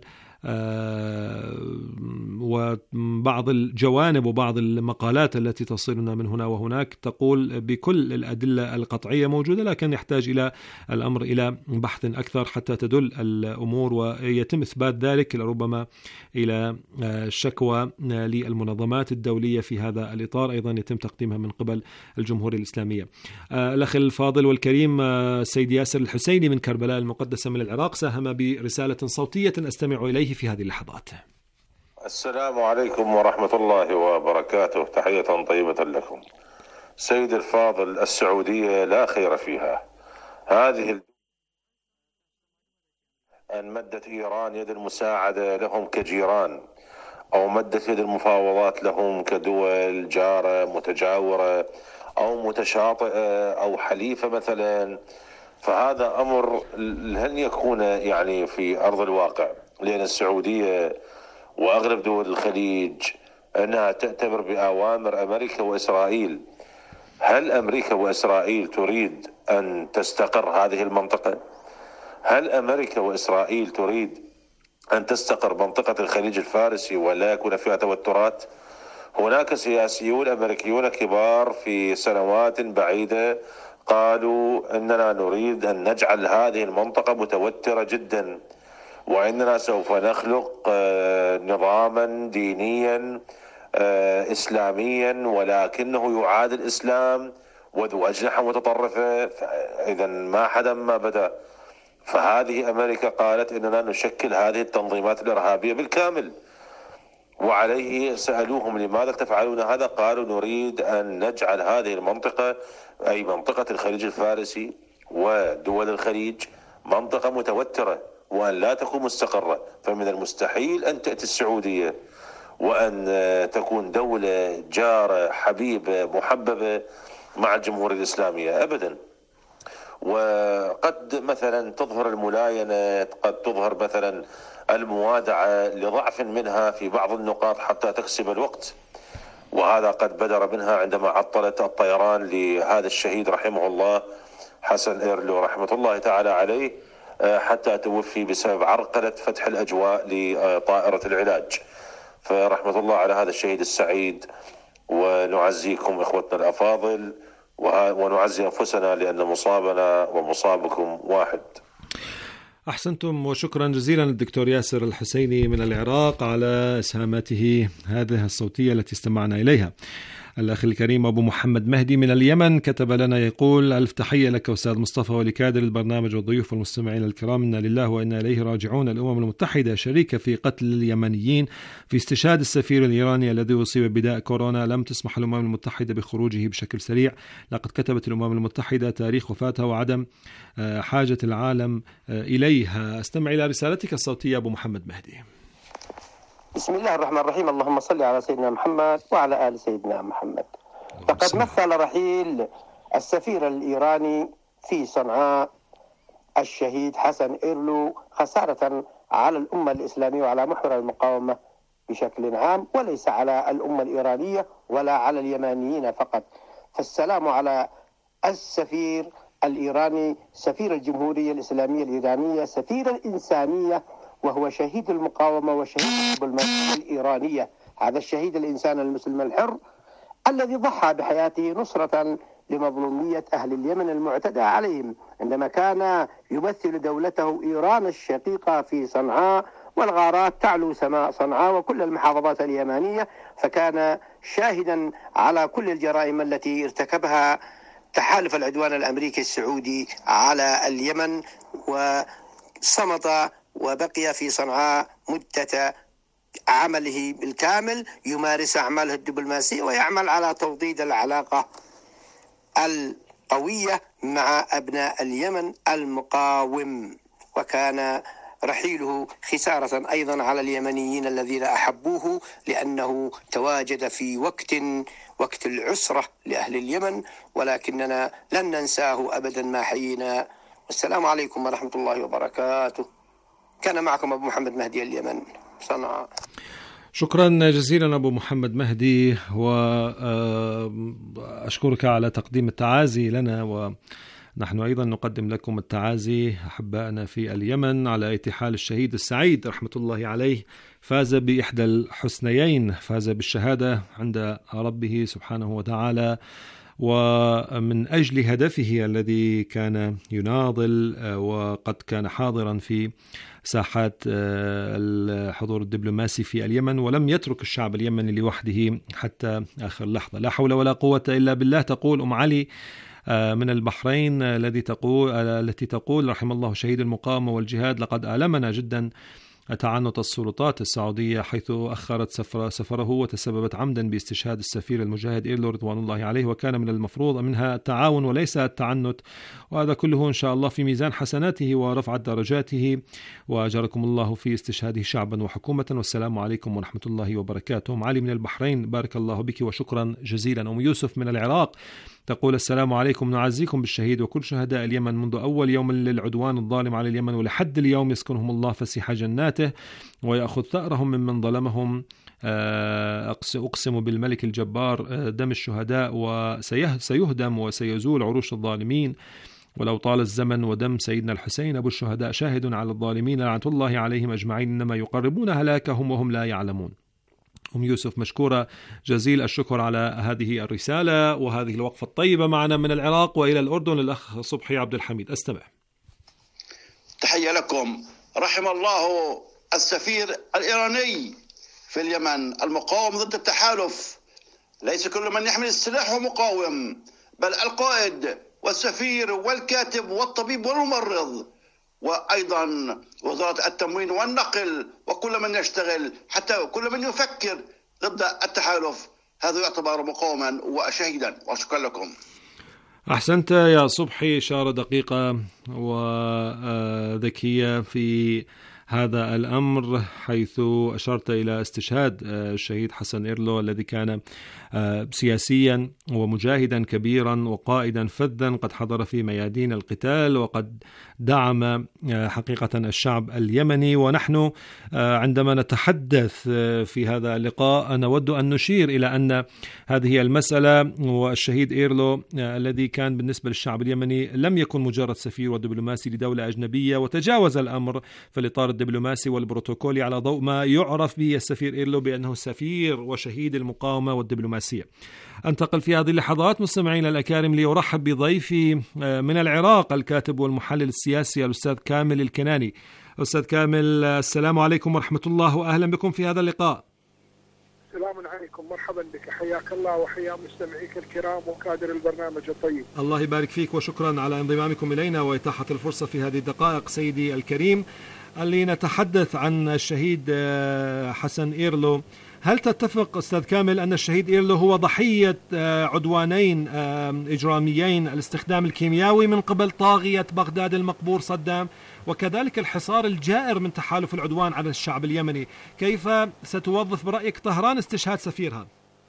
وبعض الجوانب وبعض المقالات التي تصلنا من هنا وهناك تقول بكل الأدلة القطعية موجودة، لكن يحتاج إلى الأمر إلى بحث أكثر حتى تدل الأمور ويتم إثبات ذلك، لربما إلى شكوى للمنظمات الدولية في هذا الإطار أيضا يتم تقديمها من قبل الجمهورية الإسلامية. الأخ الفاضل والكريم السيد ياسر الحسيني من كربلاء المقدسة من العراق ساهم برسالة صوتية أستمع إليه في هذه اللحظات. السلام عليكم ورحمة الله وبركاته، تحية طيبة لكم. سيد الفاضل، السعودية لا خير فيها. هذه أن مدت إيران يد المساعدة لهم كجيران، أو مدت يد المفاوضات لهم كدول جارة متجاورة أو متشاطئة أو حليفة مثلا، فهذا أمر لن يكون يعني في أرض الواقع، لأن السعودية وأغلب دول الخليج أنها تعتبر بأوامر أمريكا وإسرائيل. هل أمريكا وإسرائيل تريد أن تستقر هذه المنطقة؟ هل أمريكا وإسرائيل تريد أن تستقر منطقة الخليج الفارسي ولا يكون فيها توترات؟ هناك سياسيون أمريكيون كبار في سنوات بعيدة قالوا أننا نريد أن نجعل هذه المنطقة متوترة جدا، وإننا سوف نخلق نظاما دينيا إسلاميا ولكنه يعادل الإسلام وذو أجنحة متطرفة. إذا ما حدا ما بدأ. فهذه أمريكا قالت أننا نشكل هذه التنظيمات الإرهابية بالكامل، وعليه سألوهم لماذا تفعلون هذا؟ قالوا نريد أن نجعل هذه المنطقة أي منطقة الخليج الفارسي ودول الخليج منطقة متوترة وأن لا تكون مستقرة. فمن المستحيل أن تأتي السعودية وأن تكون دولة جارة حبيبة محببة مع الجمهورية الإسلامية أبدا. وقد مثلا تظهر الملاينة، قد تظهر مثلا الموادعة لضعف منها في بعض النقاط حتى تكسب الوقت، وهذا قد بدر منها عندما عطلت الطيران لهذا الشهيد رحمه الله حسن إيرلو رحمة الله تعالى عليه حتى توفي بسبب عرقلة فتح الأجواء لطائرة العلاج. فرحمة الله على هذا الشهيد السعيد، ونعزيكم إخوتنا الأفاضل ونعزي أنفسنا لأن مصابنا ومصابكم واحد. أحسنتم وشكرا جزيلا الدكتور ياسر الحسيني من العراق على إسهاماته هذه الصوتية التي استمعنا إليها. الأخ الكريم أبو محمد مهدي من اليمن كتب لنا يقول: ألف تحية لك أستاذ مصطفى ولكادر البرنامج والضيوف والمستمعين الكرام، إنا لله وإنا إليه راجعون. الأمم المتحدة شريكة في قتل اليمنيين في استشهاد السفير الإيراني الذي أصيب بداء كورونا. لم تسمح الأمم المتحدة بخروجه بشكل سريع. لقد كتبت الأمم المتحدة تاريخ وفاتها وعدم حاجة العالم إليها. استمع إلى رسالتك الصوتية أبو محمد مهدي. بسم الله الرحمن الرحيم. اللهم صل على سيدنا محمد وعلى آل سيدنا محمد. فقد مثل رحيل السفير الإيراني في صنعاء الشهيد حسن إيرلو خسارة على الأمة الإسلامية وعلى محور المقاومة بشكل عام، وليس على الأمة الإيرانية ولا على اليمانيين فقط. فالسلام على السفير الإيراني، سفير الجمهورية الإسلامية الإيرانية، سفير الإنسانية، وهو شهيد المقاومة وشهيد الإيرانية. هذا الشهيد الإنسان المسلم الحر الذي ضحى بحياته نصرة لمظلومية أهل اليمن المعتدى عليهم عندما كان يمثل دولته إيران الشقيقة في صنعاء، والغارات تعلو سماء صنعاء وكل المحافظات اليمانية، فكان شاهدا على كل الجرائم التي ارتكبها تحالف العدوان الأمريكي السعودي على اليمن، وصمت وبقي في صنعاء مدة عمله بالكامل يمارس أعماله الدبلوماسية ويعمل على توطيد العلاقة القوية مع أبناء اليمن المقاوم. وكان رحيله خسارة أيضا على اليمنيين الذين أحبوه، لأنه تواجد في وقت وقت العسرة لأهل اليمن، ولكننا لن ننساه أبدا ما حيينا. والسلام عليكم ورحمة الله وبركاته. كان معكم أبو محمد مهدي اليمن صنعاء. شكرا جزيلا أبو محمد مهدي، وأشكرك على تقديم التعازي لنا نحن أيضا نقدم لكم التعازي أحبائنا في اليمن على اغتيال الشهيد السعيد رحمة الله عليه. فاز بإحدى الحسنيين، فاز بالشهادة عند ربه سبحانه وتعالى، ومن أجل هدفه الذي كان يناضل، وقد كان حاضرا في ساحات الحضور الدبلوماسي في اليمن، ولم يترك الشعب اليمني لوحده حتى آخر لحظة. لا حول ولا قوة إلا بالله. تقول أم علي من البحرين الذي تقول التي تقول رحم الله شهيد المقاومة والجهاد، لقد آلمنا جدا تعنت السلطات السعودية حيث أخرت سفر سفره وتسببت عمدا باستشهاد السفير المجاهد إيرلو رضوان الله عليه، وكان من المفروض منها التعاون وليس التعنت، وهذا كله إن شاء الله في ميزان حسناته ورفع درجاته، وأجركم الله في استشهاده شعبا وحكومة. والسلام عليكم ورحمة الله وبركاته. أم علي من البحرين بارك الله بك وشكرا جزيلا. أم يوسف من العراق تقول السلام عليكم، نعزيكم بالشهيد وكل شهداء اليمن منذ أول يوم للعدوان الظالم على اليمن ولحد اليوم، يسكنهم الله فسيح جناته ويأخذ ثأرهم ممن ظلمهم. أقسم بالملك الجبار دم الشهداء وسيهدم وسيزول عروش الظالمين، ولو طال الزمن ودم سيدنا الحسين أبو الشهداء شاهد على الظالمين لعنة الله عليهم أجمعين، إنما يقربون هلاكهم وهم لا يعلمون. أم يوسف مشكورة جزيل الشكر على هذه الرسالة وهذه الوقفة الطيبة معنا من العراق. وإلى الأردن الأخ صبحي عبد الحميد، أستمع. تحية لكم. رحم الله السفير الإيراني في اليمن المقاوم ضد التحالف. ليس كل من يحمل السلاح هو مقاوم، بل القائد والسفير والكاتب والطبيب والممرض، وأيضا وزارة التموين والنقل، وكل من يشتغل حتى كل من يفكر ضد التحالف، هذا يعتبر مقاوما وشهيدا. وشكرا لكم. أحسنت يا صبحي، إشارة دقيقة وذكية في هذا الأمر، حيث أشرت إلى استشهاد الشهيد حسن إيرلو الذي كان سياسيا ومجاهدا كبيرا وقائدا فذا قد حضر في ميادين القتال وقد دعم حقيقة الشعب اليمني. ونحن عندما نتحدث في هذا اللقاء نود أن نشير إلى أن هذه المسألة والشهيد إيرلو الذي كان بالنسبة للشعب اليمني لم يكن مجرد سفير ودبلوماسي لدولة أجنبية، وتجاوز الأمر في الإطار الدبلوماسي والبروتوكولي على ضوء ما يعرف به السفير إيرلو بأنه سفير وشهيد المقاومة والدبلوماسية. أنتقل في هذه اللحظات مستمعين الأكارم لأرحب بضيفي من العراق الكاتب والمحلل السياسي الأستاذ كامل الكناني. أستاذ كامل، السلام عليكم ورحمة الله وأهلا بكم في هذا اللقاء. السلام عليكم، مرحبا بك، حياك الله وحيا مستمعيك الكرام وكادر البرنامج الطيب. الله يبارك فيك وشكرا على انضمامكم إلينا وإتاحة الفرصة في هذه الدقائق. سيدي الكريم، اللي نتحدث عن الشهيد حسن إيرلو، هل تتفق أستاذ كامل أن الشهيد إيرلو هو ضحية عدوانين إجراميين، الاستخدام الكيميائي من قبل طاغية بغداد المقبور صدام، وكذلك الحصار الجائر من تحالف العدوان على الشعب اليمني؟ كيف ستوظف برأيك طهران استشهاد سفيرها؟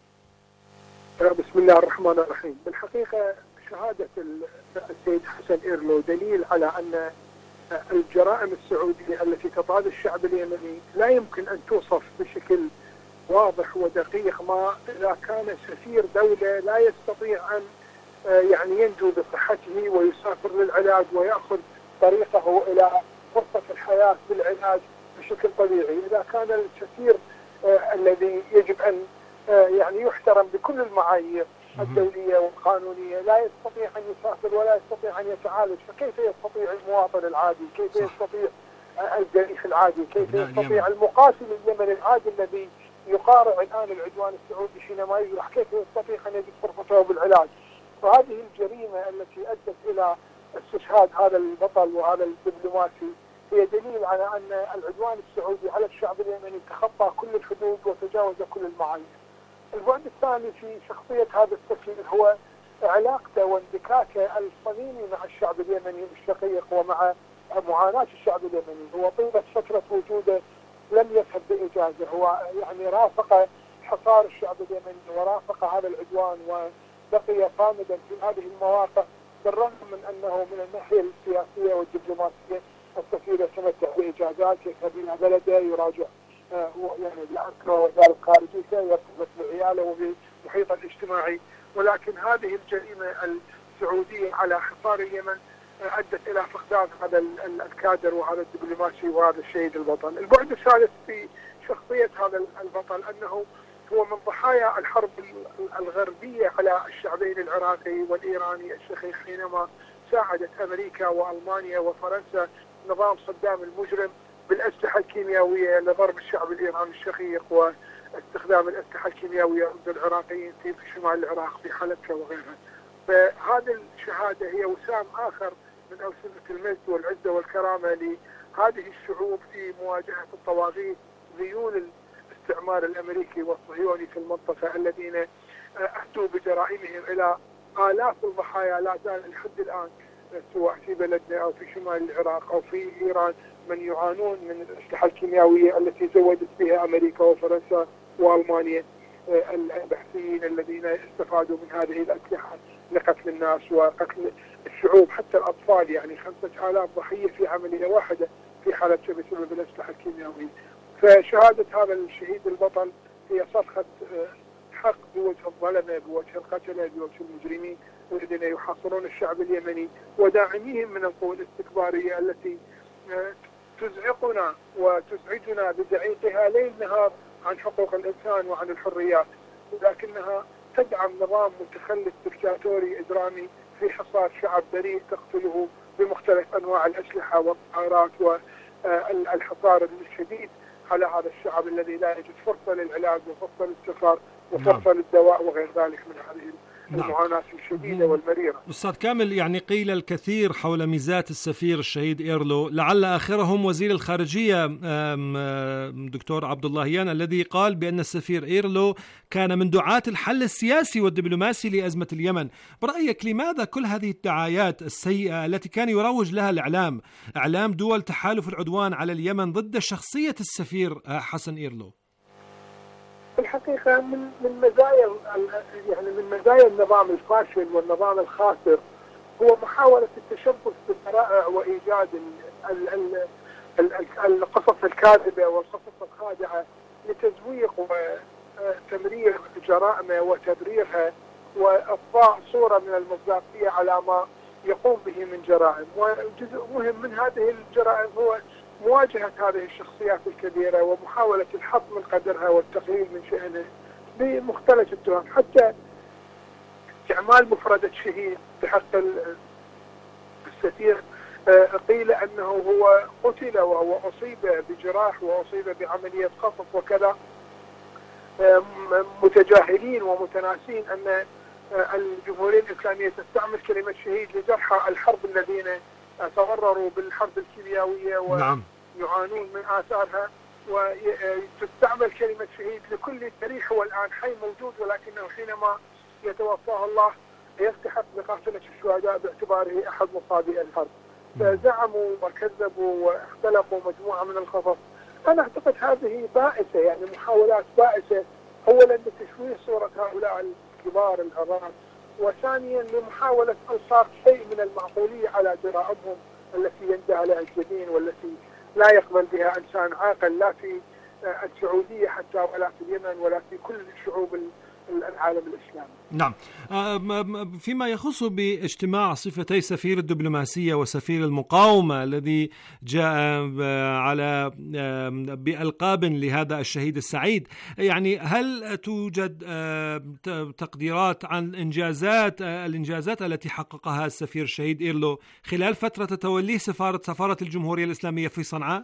بسم الله الرحمن الرحيم. بالحقيقة شهادة السيد حسن إيرلو دليل على أن الجرائم السعودية التي تطال الشعب اليمني لا يمكن أن توصف بشكل واضح ودقيق ما إذا كان سفير دولة لا يستطيع أن يعني ينجو بصحته ويسافر للعلاج ويأخذ طريقه إلى فرصة الحياة بالعلاج بشكل طبيعي. إذا كان السفير الذي يجب أن يعني يحترم بكل المعايير الدولية والقانونية لا يستطيع أن يسافر ولا يستطيع أن يتعالج، فكيف يستطيع المواطن العادي؟ كيف يستطيع الجريح العادي؟ كيف يستطيع المقاتل اليمني العادي الذي يقارع الآن العدوان السعودي حينما يجرح، كيف يستطيع أن يجد فرصته بالعلاج؟ فهذه الجريمة التي أدت إلى استشهاد هذا البطل وهذا الدبلوماسي هي دليل على أن العدوان السعودي على الشعب اليمني تخطى كل الحدود وتجاوز كل المعايير. البعد الثاني في شخصية هذا السفير هو علاقته واندكاكه الصميمي مع الشعب اليمني الشقيق ومع معاناة الشعب اليمني. هو طيلة فترة وجوده لم يذهب بإجازة، هو يعني رافق حصار الشعب اليمني ورافق هذا العدوان وبقي صامدا في هذه المواقع، بالرغم من أنه من الناحية السياسية والدبلوماسية السفير يتمتع بإجازات، يذهب إلى بلده يراجع آه يعني الأسرة وزارة الخارجية، يرتبط بعياله وبمحيطه الاجتماعي. ولكن هذه الجريمة السعودية على حصار اليمن أدت إلى فقدان هذا الكادر وهذا الدبلوماسي وهذا الشهيد البطل. البعد الثالث في شخصية هذا البطل أنه هو من ضحايا الحرب الغربية على الشعبين العراقي والإيراني الشقيق، حينما ساعدت أمريكا وألمانيا وفرنسا نظام صدام المجرم بالأسلحة الكيميائية لضرب الشعب الإيراني الشقيق واستخدام الأسلحة الكيميائية ضد العراقيين في شمال العراق في حلب وغيرها. فهذه الشهادة هي وسام آخر من أوسمة المجد والعزة والكرامة لهذه الشعوب في مواجهة الطواغيت ذيول الاستعمار الأمريكي والصهيوني في المنطقة، الذين أتوا بجرائمهم إلى آلاف الضحايا لا زال لحد الآن سواء في بلدنا أو في شمال العراق أو في إيران من يعانون من الأسلحة الكيميائية التي زودت بها أمريكا وفرنسا وألمانيا البحثيين الذين استفادوا من هذه الأسلحة لقتل الناس وقتل الشعوب حتى الأطفال. يعني خمسة آلاف ضحية في عملية واحدة في حلب بسبب الأسلحة الكيميائية. فشهادة هذا الشهيد البطل هي صرخة حق بوجه الظلمة، بوجه القتلة، بوجه المجرمين الذين يحاصرون الشعب اليمني وداعميهم من القوى الاستكبارية التي تزعقنا وتزعجنا بزعيقها ليل نهار عن حقوق الإنسان وعن الحريات، ولكنها تدعم نظام متخلف دكتاتوري إجرامي في حصار شعب بريء تقتله بمختلف أنواع الأسلحة والطائرات والحصار الشديد على هذا الشعب الذي لا يجد فرصة للعلاج وفرصة للاستقرار وفرصة نعم. للدواء وغير ذلك من هذه المعاناة الشديدة والمريرة. أستاذ كامل، يعني قيل الكثير حول ميزات السفير الشهيد إيرلو، لعل آخرهم وزير الخارجية دكتور عبد اللهيان الذي قال بأن السفير إيرلو كان من دعاة الحل السياسي والدبلوماسي لأزمة اليمن. برأيك لماذا كل هذه الدعايات السيئة التي كان يروج لها الإعلام إعلام دول تحالف العدوان على اليمن ضد شخصية السفير حسن إيرلو؟ الحقيقة من من مزايا يعني من مزايا النظام الفاشل والنظام الخاسر هو محاولة التشبث بالذرائع وإيجاد ال ال ال القصص الكاذبة والقصص الخادعة لتزويق وتمرير جرائمه وتبريرها وإطفاء صورة من المصداقية على ما يقوم به من جرائم. وجزء مهم من هذه الجرائم هو مواجهة هذه الشخصيات الكبيرة ومحاولة الحط من قدرها والتقليل من شأنها بمختلف التهم، حتى استعمال مفردة شهيد بحق السفير. قيل أنه هو قتل وهو أصيب بجراح وأصيب بعملية خطف وكذا، متجاهلين ومتناسين أن الجمهورية الإسلامية تستعمل كلمة شهيد لجرحى الحرب الذين تضرروا بالحرب الكيميائية ويعانون من آثارها، وتستعمل كلمة شهيد لكل جريح هو الآن حي موجود ولكنه حينما يتوفاه الله يستحق بقافلة الشهداء باعتباره أحد مصابي الحرب. فزعموا وكذبوا واختلقوا مجموعة من القصص. أنا أعتقد هذه بائسة، يعني محاولات بائسة، أولا لتشويه صورة هؤلاء الكبار العظام، وثانيا لمحاولة إلصاق شيء من المعقولية على جرائمهم التي يندى لها الجبين والتي لا يقبل بها إنسان عاقل لا في السعودية حتى ولا في اليمن ولا في كل شعوب العالم الإسلامي. نعم. فيما يخص باجتماع صفتي سفير الدبلوماسية وسفير المقاومة الذي جاء على بألقاب لهذا الشهيد السعيد، يعني هل توجد تقديرات عن إنجازات الإنجازات التي حققها السفير الشهيد إيرلو خلال فترة توليه سفارة سفارة الجمهورية الإسلامية في صنعاء؟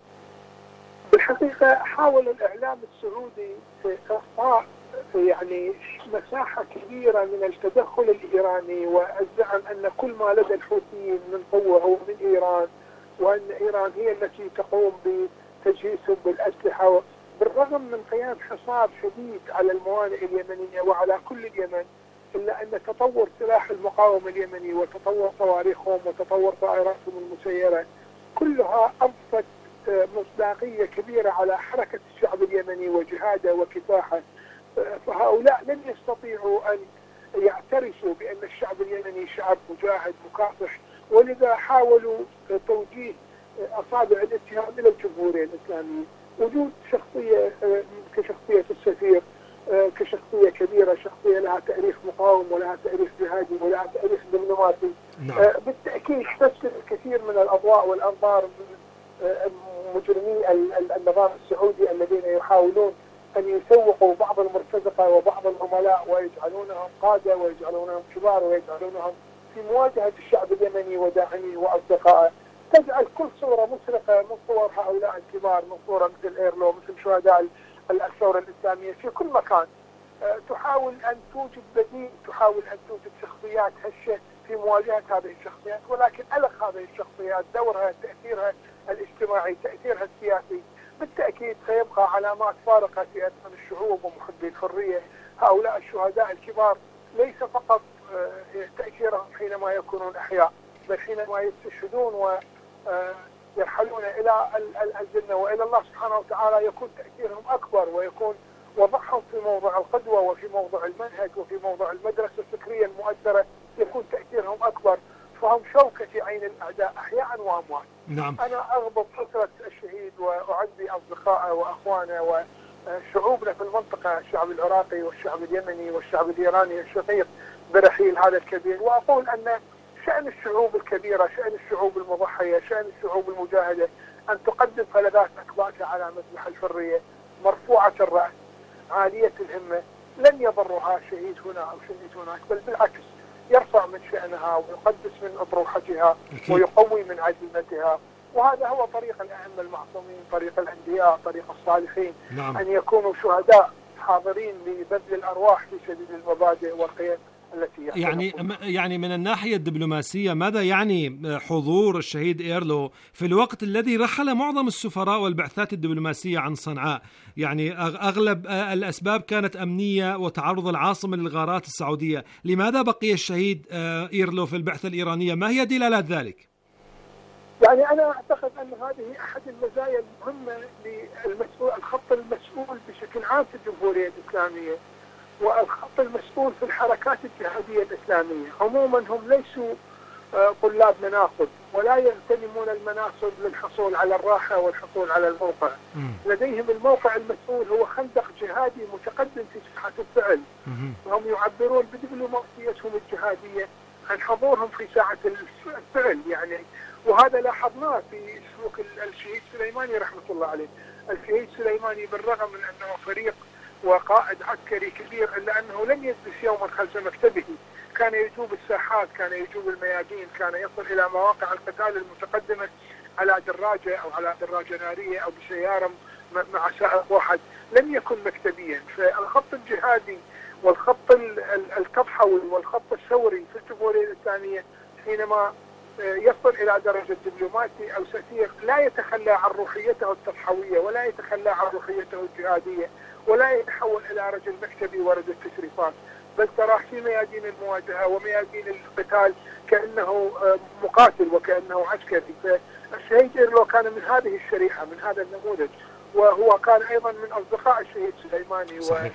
بالحقيقة حاول الإعلام السعودي إخفاء يعني مساحة كبيرة من التدخل الإيراني والزعم أن كل ما لدى الحوثيين من قوة هو من إيران، وأن إيران هي التي تقوم بتجهيزهم بالأسلحة، بالرغم من قيام حصار شديد على الموانئ اليمنية وعلى كل اليمن، إلا أن تطور سلاح المقاومة اليمني وتطور صواريخهم وتطور طائراتهم المسيرة كلها أضفت مصداقية كبيرة على حركة الشعب اليمني وجهاده وكفاحه. فهؤلاء لن يستطيعوا أن يعترفوا بأن الشعب اليمني شعب مجاهد مكافح، ولذا حاولوا توجيه أصابع الاتهام إلى الجمهورية الإسلامية. وجود شخصية كشخصية السفير كشخصية كبيرة، شخصية لها تاريخ مقاوم ولها تاريخ جهادي ولها تاريخ دبلوماسي. نعم. بالتأكيد تسلل الكثير من الأضواء والأنظار من مجرمي النظام السعودي الذين يحاولون أن يسوقوا بعض المرتزقة وبعض العملاء ويجعلونهم قادة ويجعلونهم كبار ويجعلونهم في مواجهة الشعب اليمني وداعميه وأصدقائه، تجعل كل صورة مسرقة من صور هؤلاء الكبار، من صورة مثل إيرلو، مثل شهداء الثورة الإسلامية في كل مكان. تحاول أن توجد بديل، تحاول أن توجد شخصيات هشة في مواجهة هذه الشخصيات، ولكن ألغ هذه الشخصيات دورها، تأثيرها الاجتماعي، تأثيرها السياسي بالتأكيد سيبقى علامات فارقة في أذهان الشعوب ومحبي الحرية. هؤلاء الشهداء الكبار ليس فقط تأثيرهم حينما يكونون أحياء، بل حينما يستشهدون ويرحلون إلى الجنة وإلى الله سبحانه وتعالى يكون تأثيرهم أكبر، ويكون وضعهم في موضع القدوة وفي موضع المنهج وفي موضع المدرسة الفكرية المؤثرة يكون تأثيرهم أكبر. فهم شوكة في عين الأعداء أحياء وأموات. نعم. أنا أغضب أسرة الشهيد وأعزي أصدقائه وأخوانه وشعوبنا في المنطقة، الشعب العراقي والشعب اليمني والشعب الإيراني الشقيق برحيل هذا الكبير، وأقول أن شأن الشعوب الكبيرة، شأن الشعوب المضحية، شأن الشعوب المجاهدة أن تقدم فلذات أكباتها على مذبح الحرية مرفوعة الرأس عالية الهمة. لن يضرها شهيد هنا أو شهيد هناك، بل بالعكس يرفع من شأنها ويقدس من أطروحتها ويقوي من عزيمتها. وهذا هو طريق الأئمة المعصومين، طريق الأنبياء، طريق الصالحين. نعم. أن يكونوا شهداء حاضرين لبذل الأرواح في سبيل المبادئ والقيم التي يعني يعني من الناحية الدبلوماسية ماذا يعني حضور الشهيد إيرلو في الوقت الذي رحل معظم السفراء والبعثات الدبلوماسية عن صنعاء؟ يعني أغلب الأسباب كانت أمنية وتعرض العاصمة للغارات السعودية. لماذا بقي الشهيد إيرلو في البعثة الإيرانية؟ ما هي دلالات ذلك؟ يعني أنا أعتقد أن هذه أحد المزايا المهمة للمسؤول، الخط المسؤول بشكل عام في الجمهورية الإسلامية والخط المسؤول في الحركات الجهادية الإسلامية. عموما هم ليسوا طلاب مناصب ولا يغتنمون المناصب للحصول على الراحة والحصول على الموقع. لديهم الموقع المسؤول هو خندق جهادي متقدم في ساحة الفعل، وهم يعبرون بدبلوماسيتهم الجهادية عن حضورهم في ساحة الفعل. يعني وهذا لاحظناه في سلوك الشهيد سليماني رحمة الله عليه. الشهيد سليماني بالرغم من أنه فريق وقائد عسكري كبير إلا أنه لم يجلس يوما خلف مكتبه، كان يجوب الساحات، كان يجوب الميادين، كان يصل إلى مواقع القتال المتقدمة على دراجة أو على دراجة نارية أو بسيارة مع سائق واحد، لم يكن مكتبيا. فالخط الجهادي والخط التضحوي والخط الثوري في الجمهورية الإسلامية حينما يصل إلى درجة دبلوماسي أو سفير لا يتخلى عن روحيته التضحوية ولا يتخلى عن روحيته الجهادية ولا يتحول إلى رجل مكتبي ورد التشريفات، بل تراه في ميادين المواجهة وميادين القتال كأنه مقاتل وكأنه عسكري. فالشهيد إيرلو كان من هذه الشريحة، من هذا النموذج، وهو كان أيضا من أصدقاء الشهيد سليماني صحيح.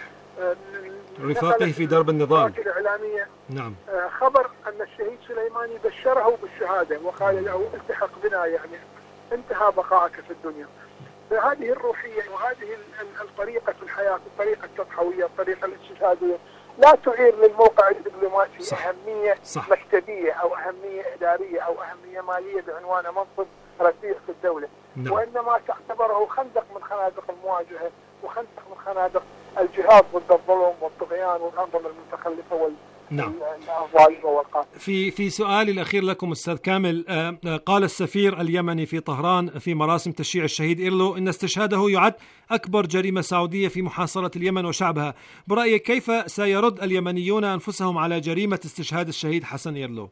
رفاقه في درب النظام الإعلامية. نعم. خبر أن الشهيد سليماني بشره بالشهادة وقال له التحق بنا، يعني انتهى بقائك في الدنيا. فهذه الروحية وهذه الطريقة في الحياة، الطريقة التضحوية، الطريقة الاستشهادية لا تعير للموقع الدبلوماسي صح. أهمية صح. مكتبية أو أهمية إدارية أو أهمية مالية بعنوان منصب رفيع في الدولة. نعم. وإنما تعتبره خندق من خنادق المواجهة وخندق من خنادق الجهاد ضد الظلم والطغيان والأنظمة المتخلفة وال نعم. والقاتل. في في سؤالي الأخير لكم أستاذ كامل، قال السفير اليمني في طهران في مراسم تشييع الشهيد إيرلو إن استشهاده يعد أكبر جريمة سعودية في محاصرة اليمن وشعبها. برأيك كيف سيرد اليمنيون أنفسهم على جريمة استشهاد الشهيد حسن إيرلو؟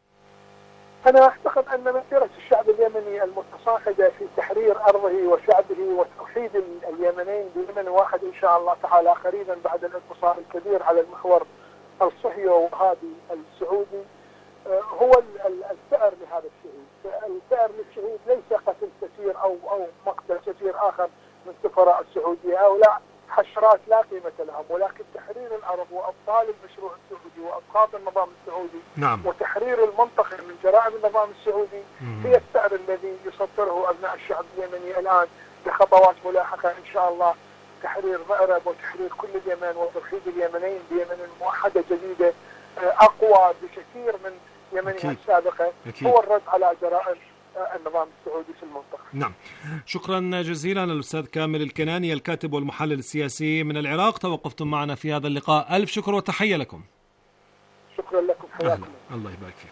أنا أعتقد أن مسيرة الشعب اليمني المتصاعدة في تحرير أرضه وشعبه وتوحيد اليمنين بيمن واحد إن شاء الله تعالى قريبا بعد الانتصار الكبير على المحور الصهيوني وهذه السعودي هو الثأر لهذا الشهيد. الثأر للشهيد ليس قتل سفير أو أو مقتل سفير آخر من سفراء السعودية، هؤلاء حشرات لا قيمة لهم، ولكن تحرير الأرض وأبطال المشروع السعودي وأسقاط النظام السعودي نعم. وتحرير المنطقة من جرائم النظام السعودي مم. هي الثأر الذي يسطره أبناء الشعب اليمني الآن بخطوات ملاحقة إن شاء الله تحرير مأرب وتحرير كل اليمن وتوحيد اليمنين بيمن موحدة جديدة أقوى بكثير من يمنها السابقة هو الرد على جرائم النظام السعودي في المنطقة. نعم، شكرا جزيلا للأستاذ كامل الكناني الكاتب والمحلل السياسي من العراق، توقفتم معنا في هذا اللقاء، ألف شكر وتحية لكم. شكرا لكم، حياكم الله يبارك فيكم.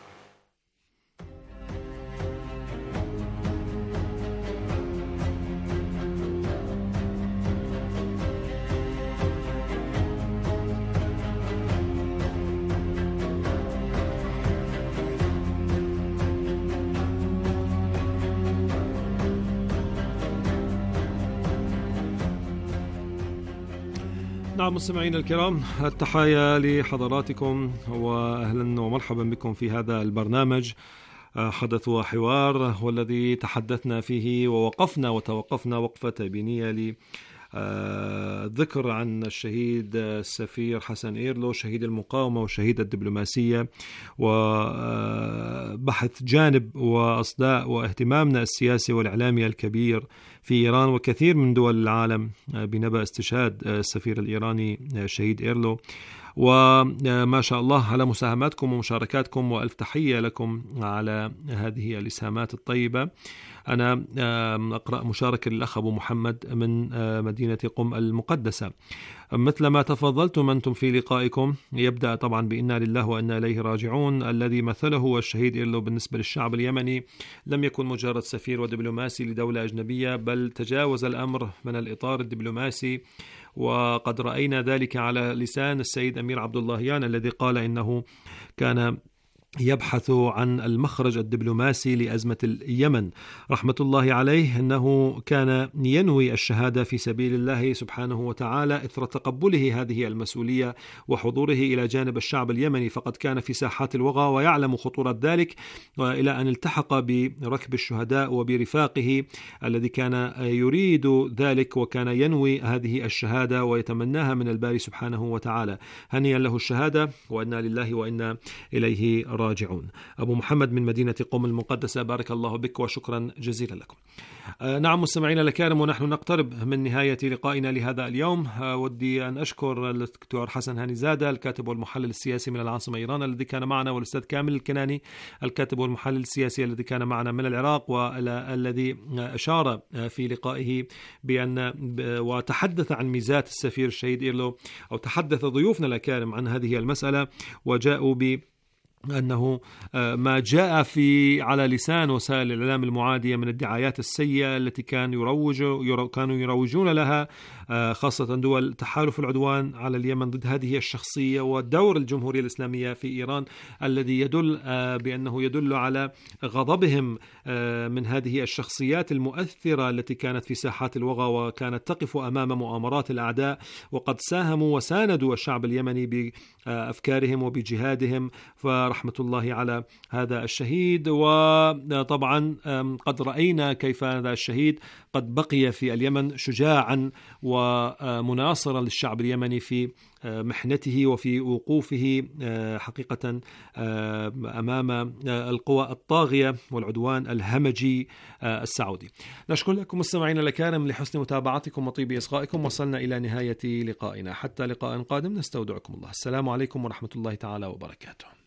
نعم مستمعينا الكرام، التحايا لحضراتكم وأهلا ومرحبا بكم في هذا البرنامج حدث وحوار، والذي تحدثنا فيه ووقفنا وتوقفنا وقفة تبينية للذكر عن الشهيد السفير حسن إيرلو شهيد المقاومة وشهيد الدبلوماسية، وبحث جانب وأصداء واهتمامنا السياسي والإعلامي الكبير في إيران وكثير من دول العالم بنبأ استشهاد السفير الإيراني شهيد إيرلو. وما شاء الله على مساهماتكم ومشاركاتكم، وألف تحية لكم على هذه الإسهامات الطيبة. أنا أقرأ مشاركة للأخ أبو محمد من مدينة قم المقدسة. مثل ما تفضلتم أنتم في لقائكم، يبدأ طبعا بإنا لله وإنا إليه راجعون. الذي مثله الشهيد إيرلو بالنسبة للشعب اليمني لم يكن مجرد سفير ودبلوماسي لدولة أجنبية، بل تجاوز الأمر من الإطار الدبلوماسي، وقد رأينا ذلك على لسان السيد أمير عبد اللهيان الذي قال إنه كان يبحث عن المخرج الدبلوماسي لأزمة اليمن رحمة الله عليه، أنه كان ينوي الشهادة في سبيل الله سبحانه وتعالى إثر تقبله هذه المسؤولية وحضوره إلى جانب الشعب اليمني، فقد كان في ساحات الوغى ويعلم خطورة ذلك، إلى أن التحق بركب الشهداء وبرفاقه الذي كان يريد ذلك وكان ينوي هذه الشهادة ويتمناها من الباري سبحانه وتعالى. هنيئا له الشهادة، وإنا لله وإنا إليه راجعون. راجعون. أبو محمد من مدينة قم المقدسة، بارك الله بك وشكرا جزيلا لكم. آه نعم مستمعينا الكرام، ونحن نقترب من نهاية لقائنا لهذا اليوم. آه ودي أن أشكر الدكتور حسن هانيزادة الكاتب والمحلل السياسي من العاصمة إيران الذي كان معنا، والأستاذ كامل الكناني الكاتب والمحلل السياسي الذي كان معنا من العراق، والذي أشار في لقائه بأن وتحدث عن ميزات السفير الشهيد إيرلو، أو تحدث ضيوفنا الأكارم عن هذه المسألة، وجاءوا ب أنه ما جاء في على لسان وسائل الإعلام المعادية من الدعايات السيئة التي كان يروج كانوا يروجون لها، خاصة دول تحالف العدوان على اليمن ضد هذه الشخصية، ودور الجمهورية الإسلامية في إيران الذي يدل بأنه يدل على غضبهم من هذه الشخصيات المؤثرة التي كانت في ساحات الوغى وكانت تقف أمام مؤامرات الأعداء، وقد ساهموا وساندوا الشعب اليمني بأفكارهم وبجهادهم، فرحمة الله على هذا الشهيد. وطبعا قد رأينا كيف هذا الشهيد قد بقي في اليمن شجاعا ومناصرا للشعب اليمني في محنته وفي وقوفه حقيقة أمام القوى الطاغية والعدوان الهمجي السعودي. نشكر لكم مستمعينا الكرام لحسن متابعتكم وطيب إصغائكم. وصلنا إلى نهاية لقائنا، حتى لقاء قادم نستودعكم الله. السلام عليكم ورحمة الله تعالى وبركاته.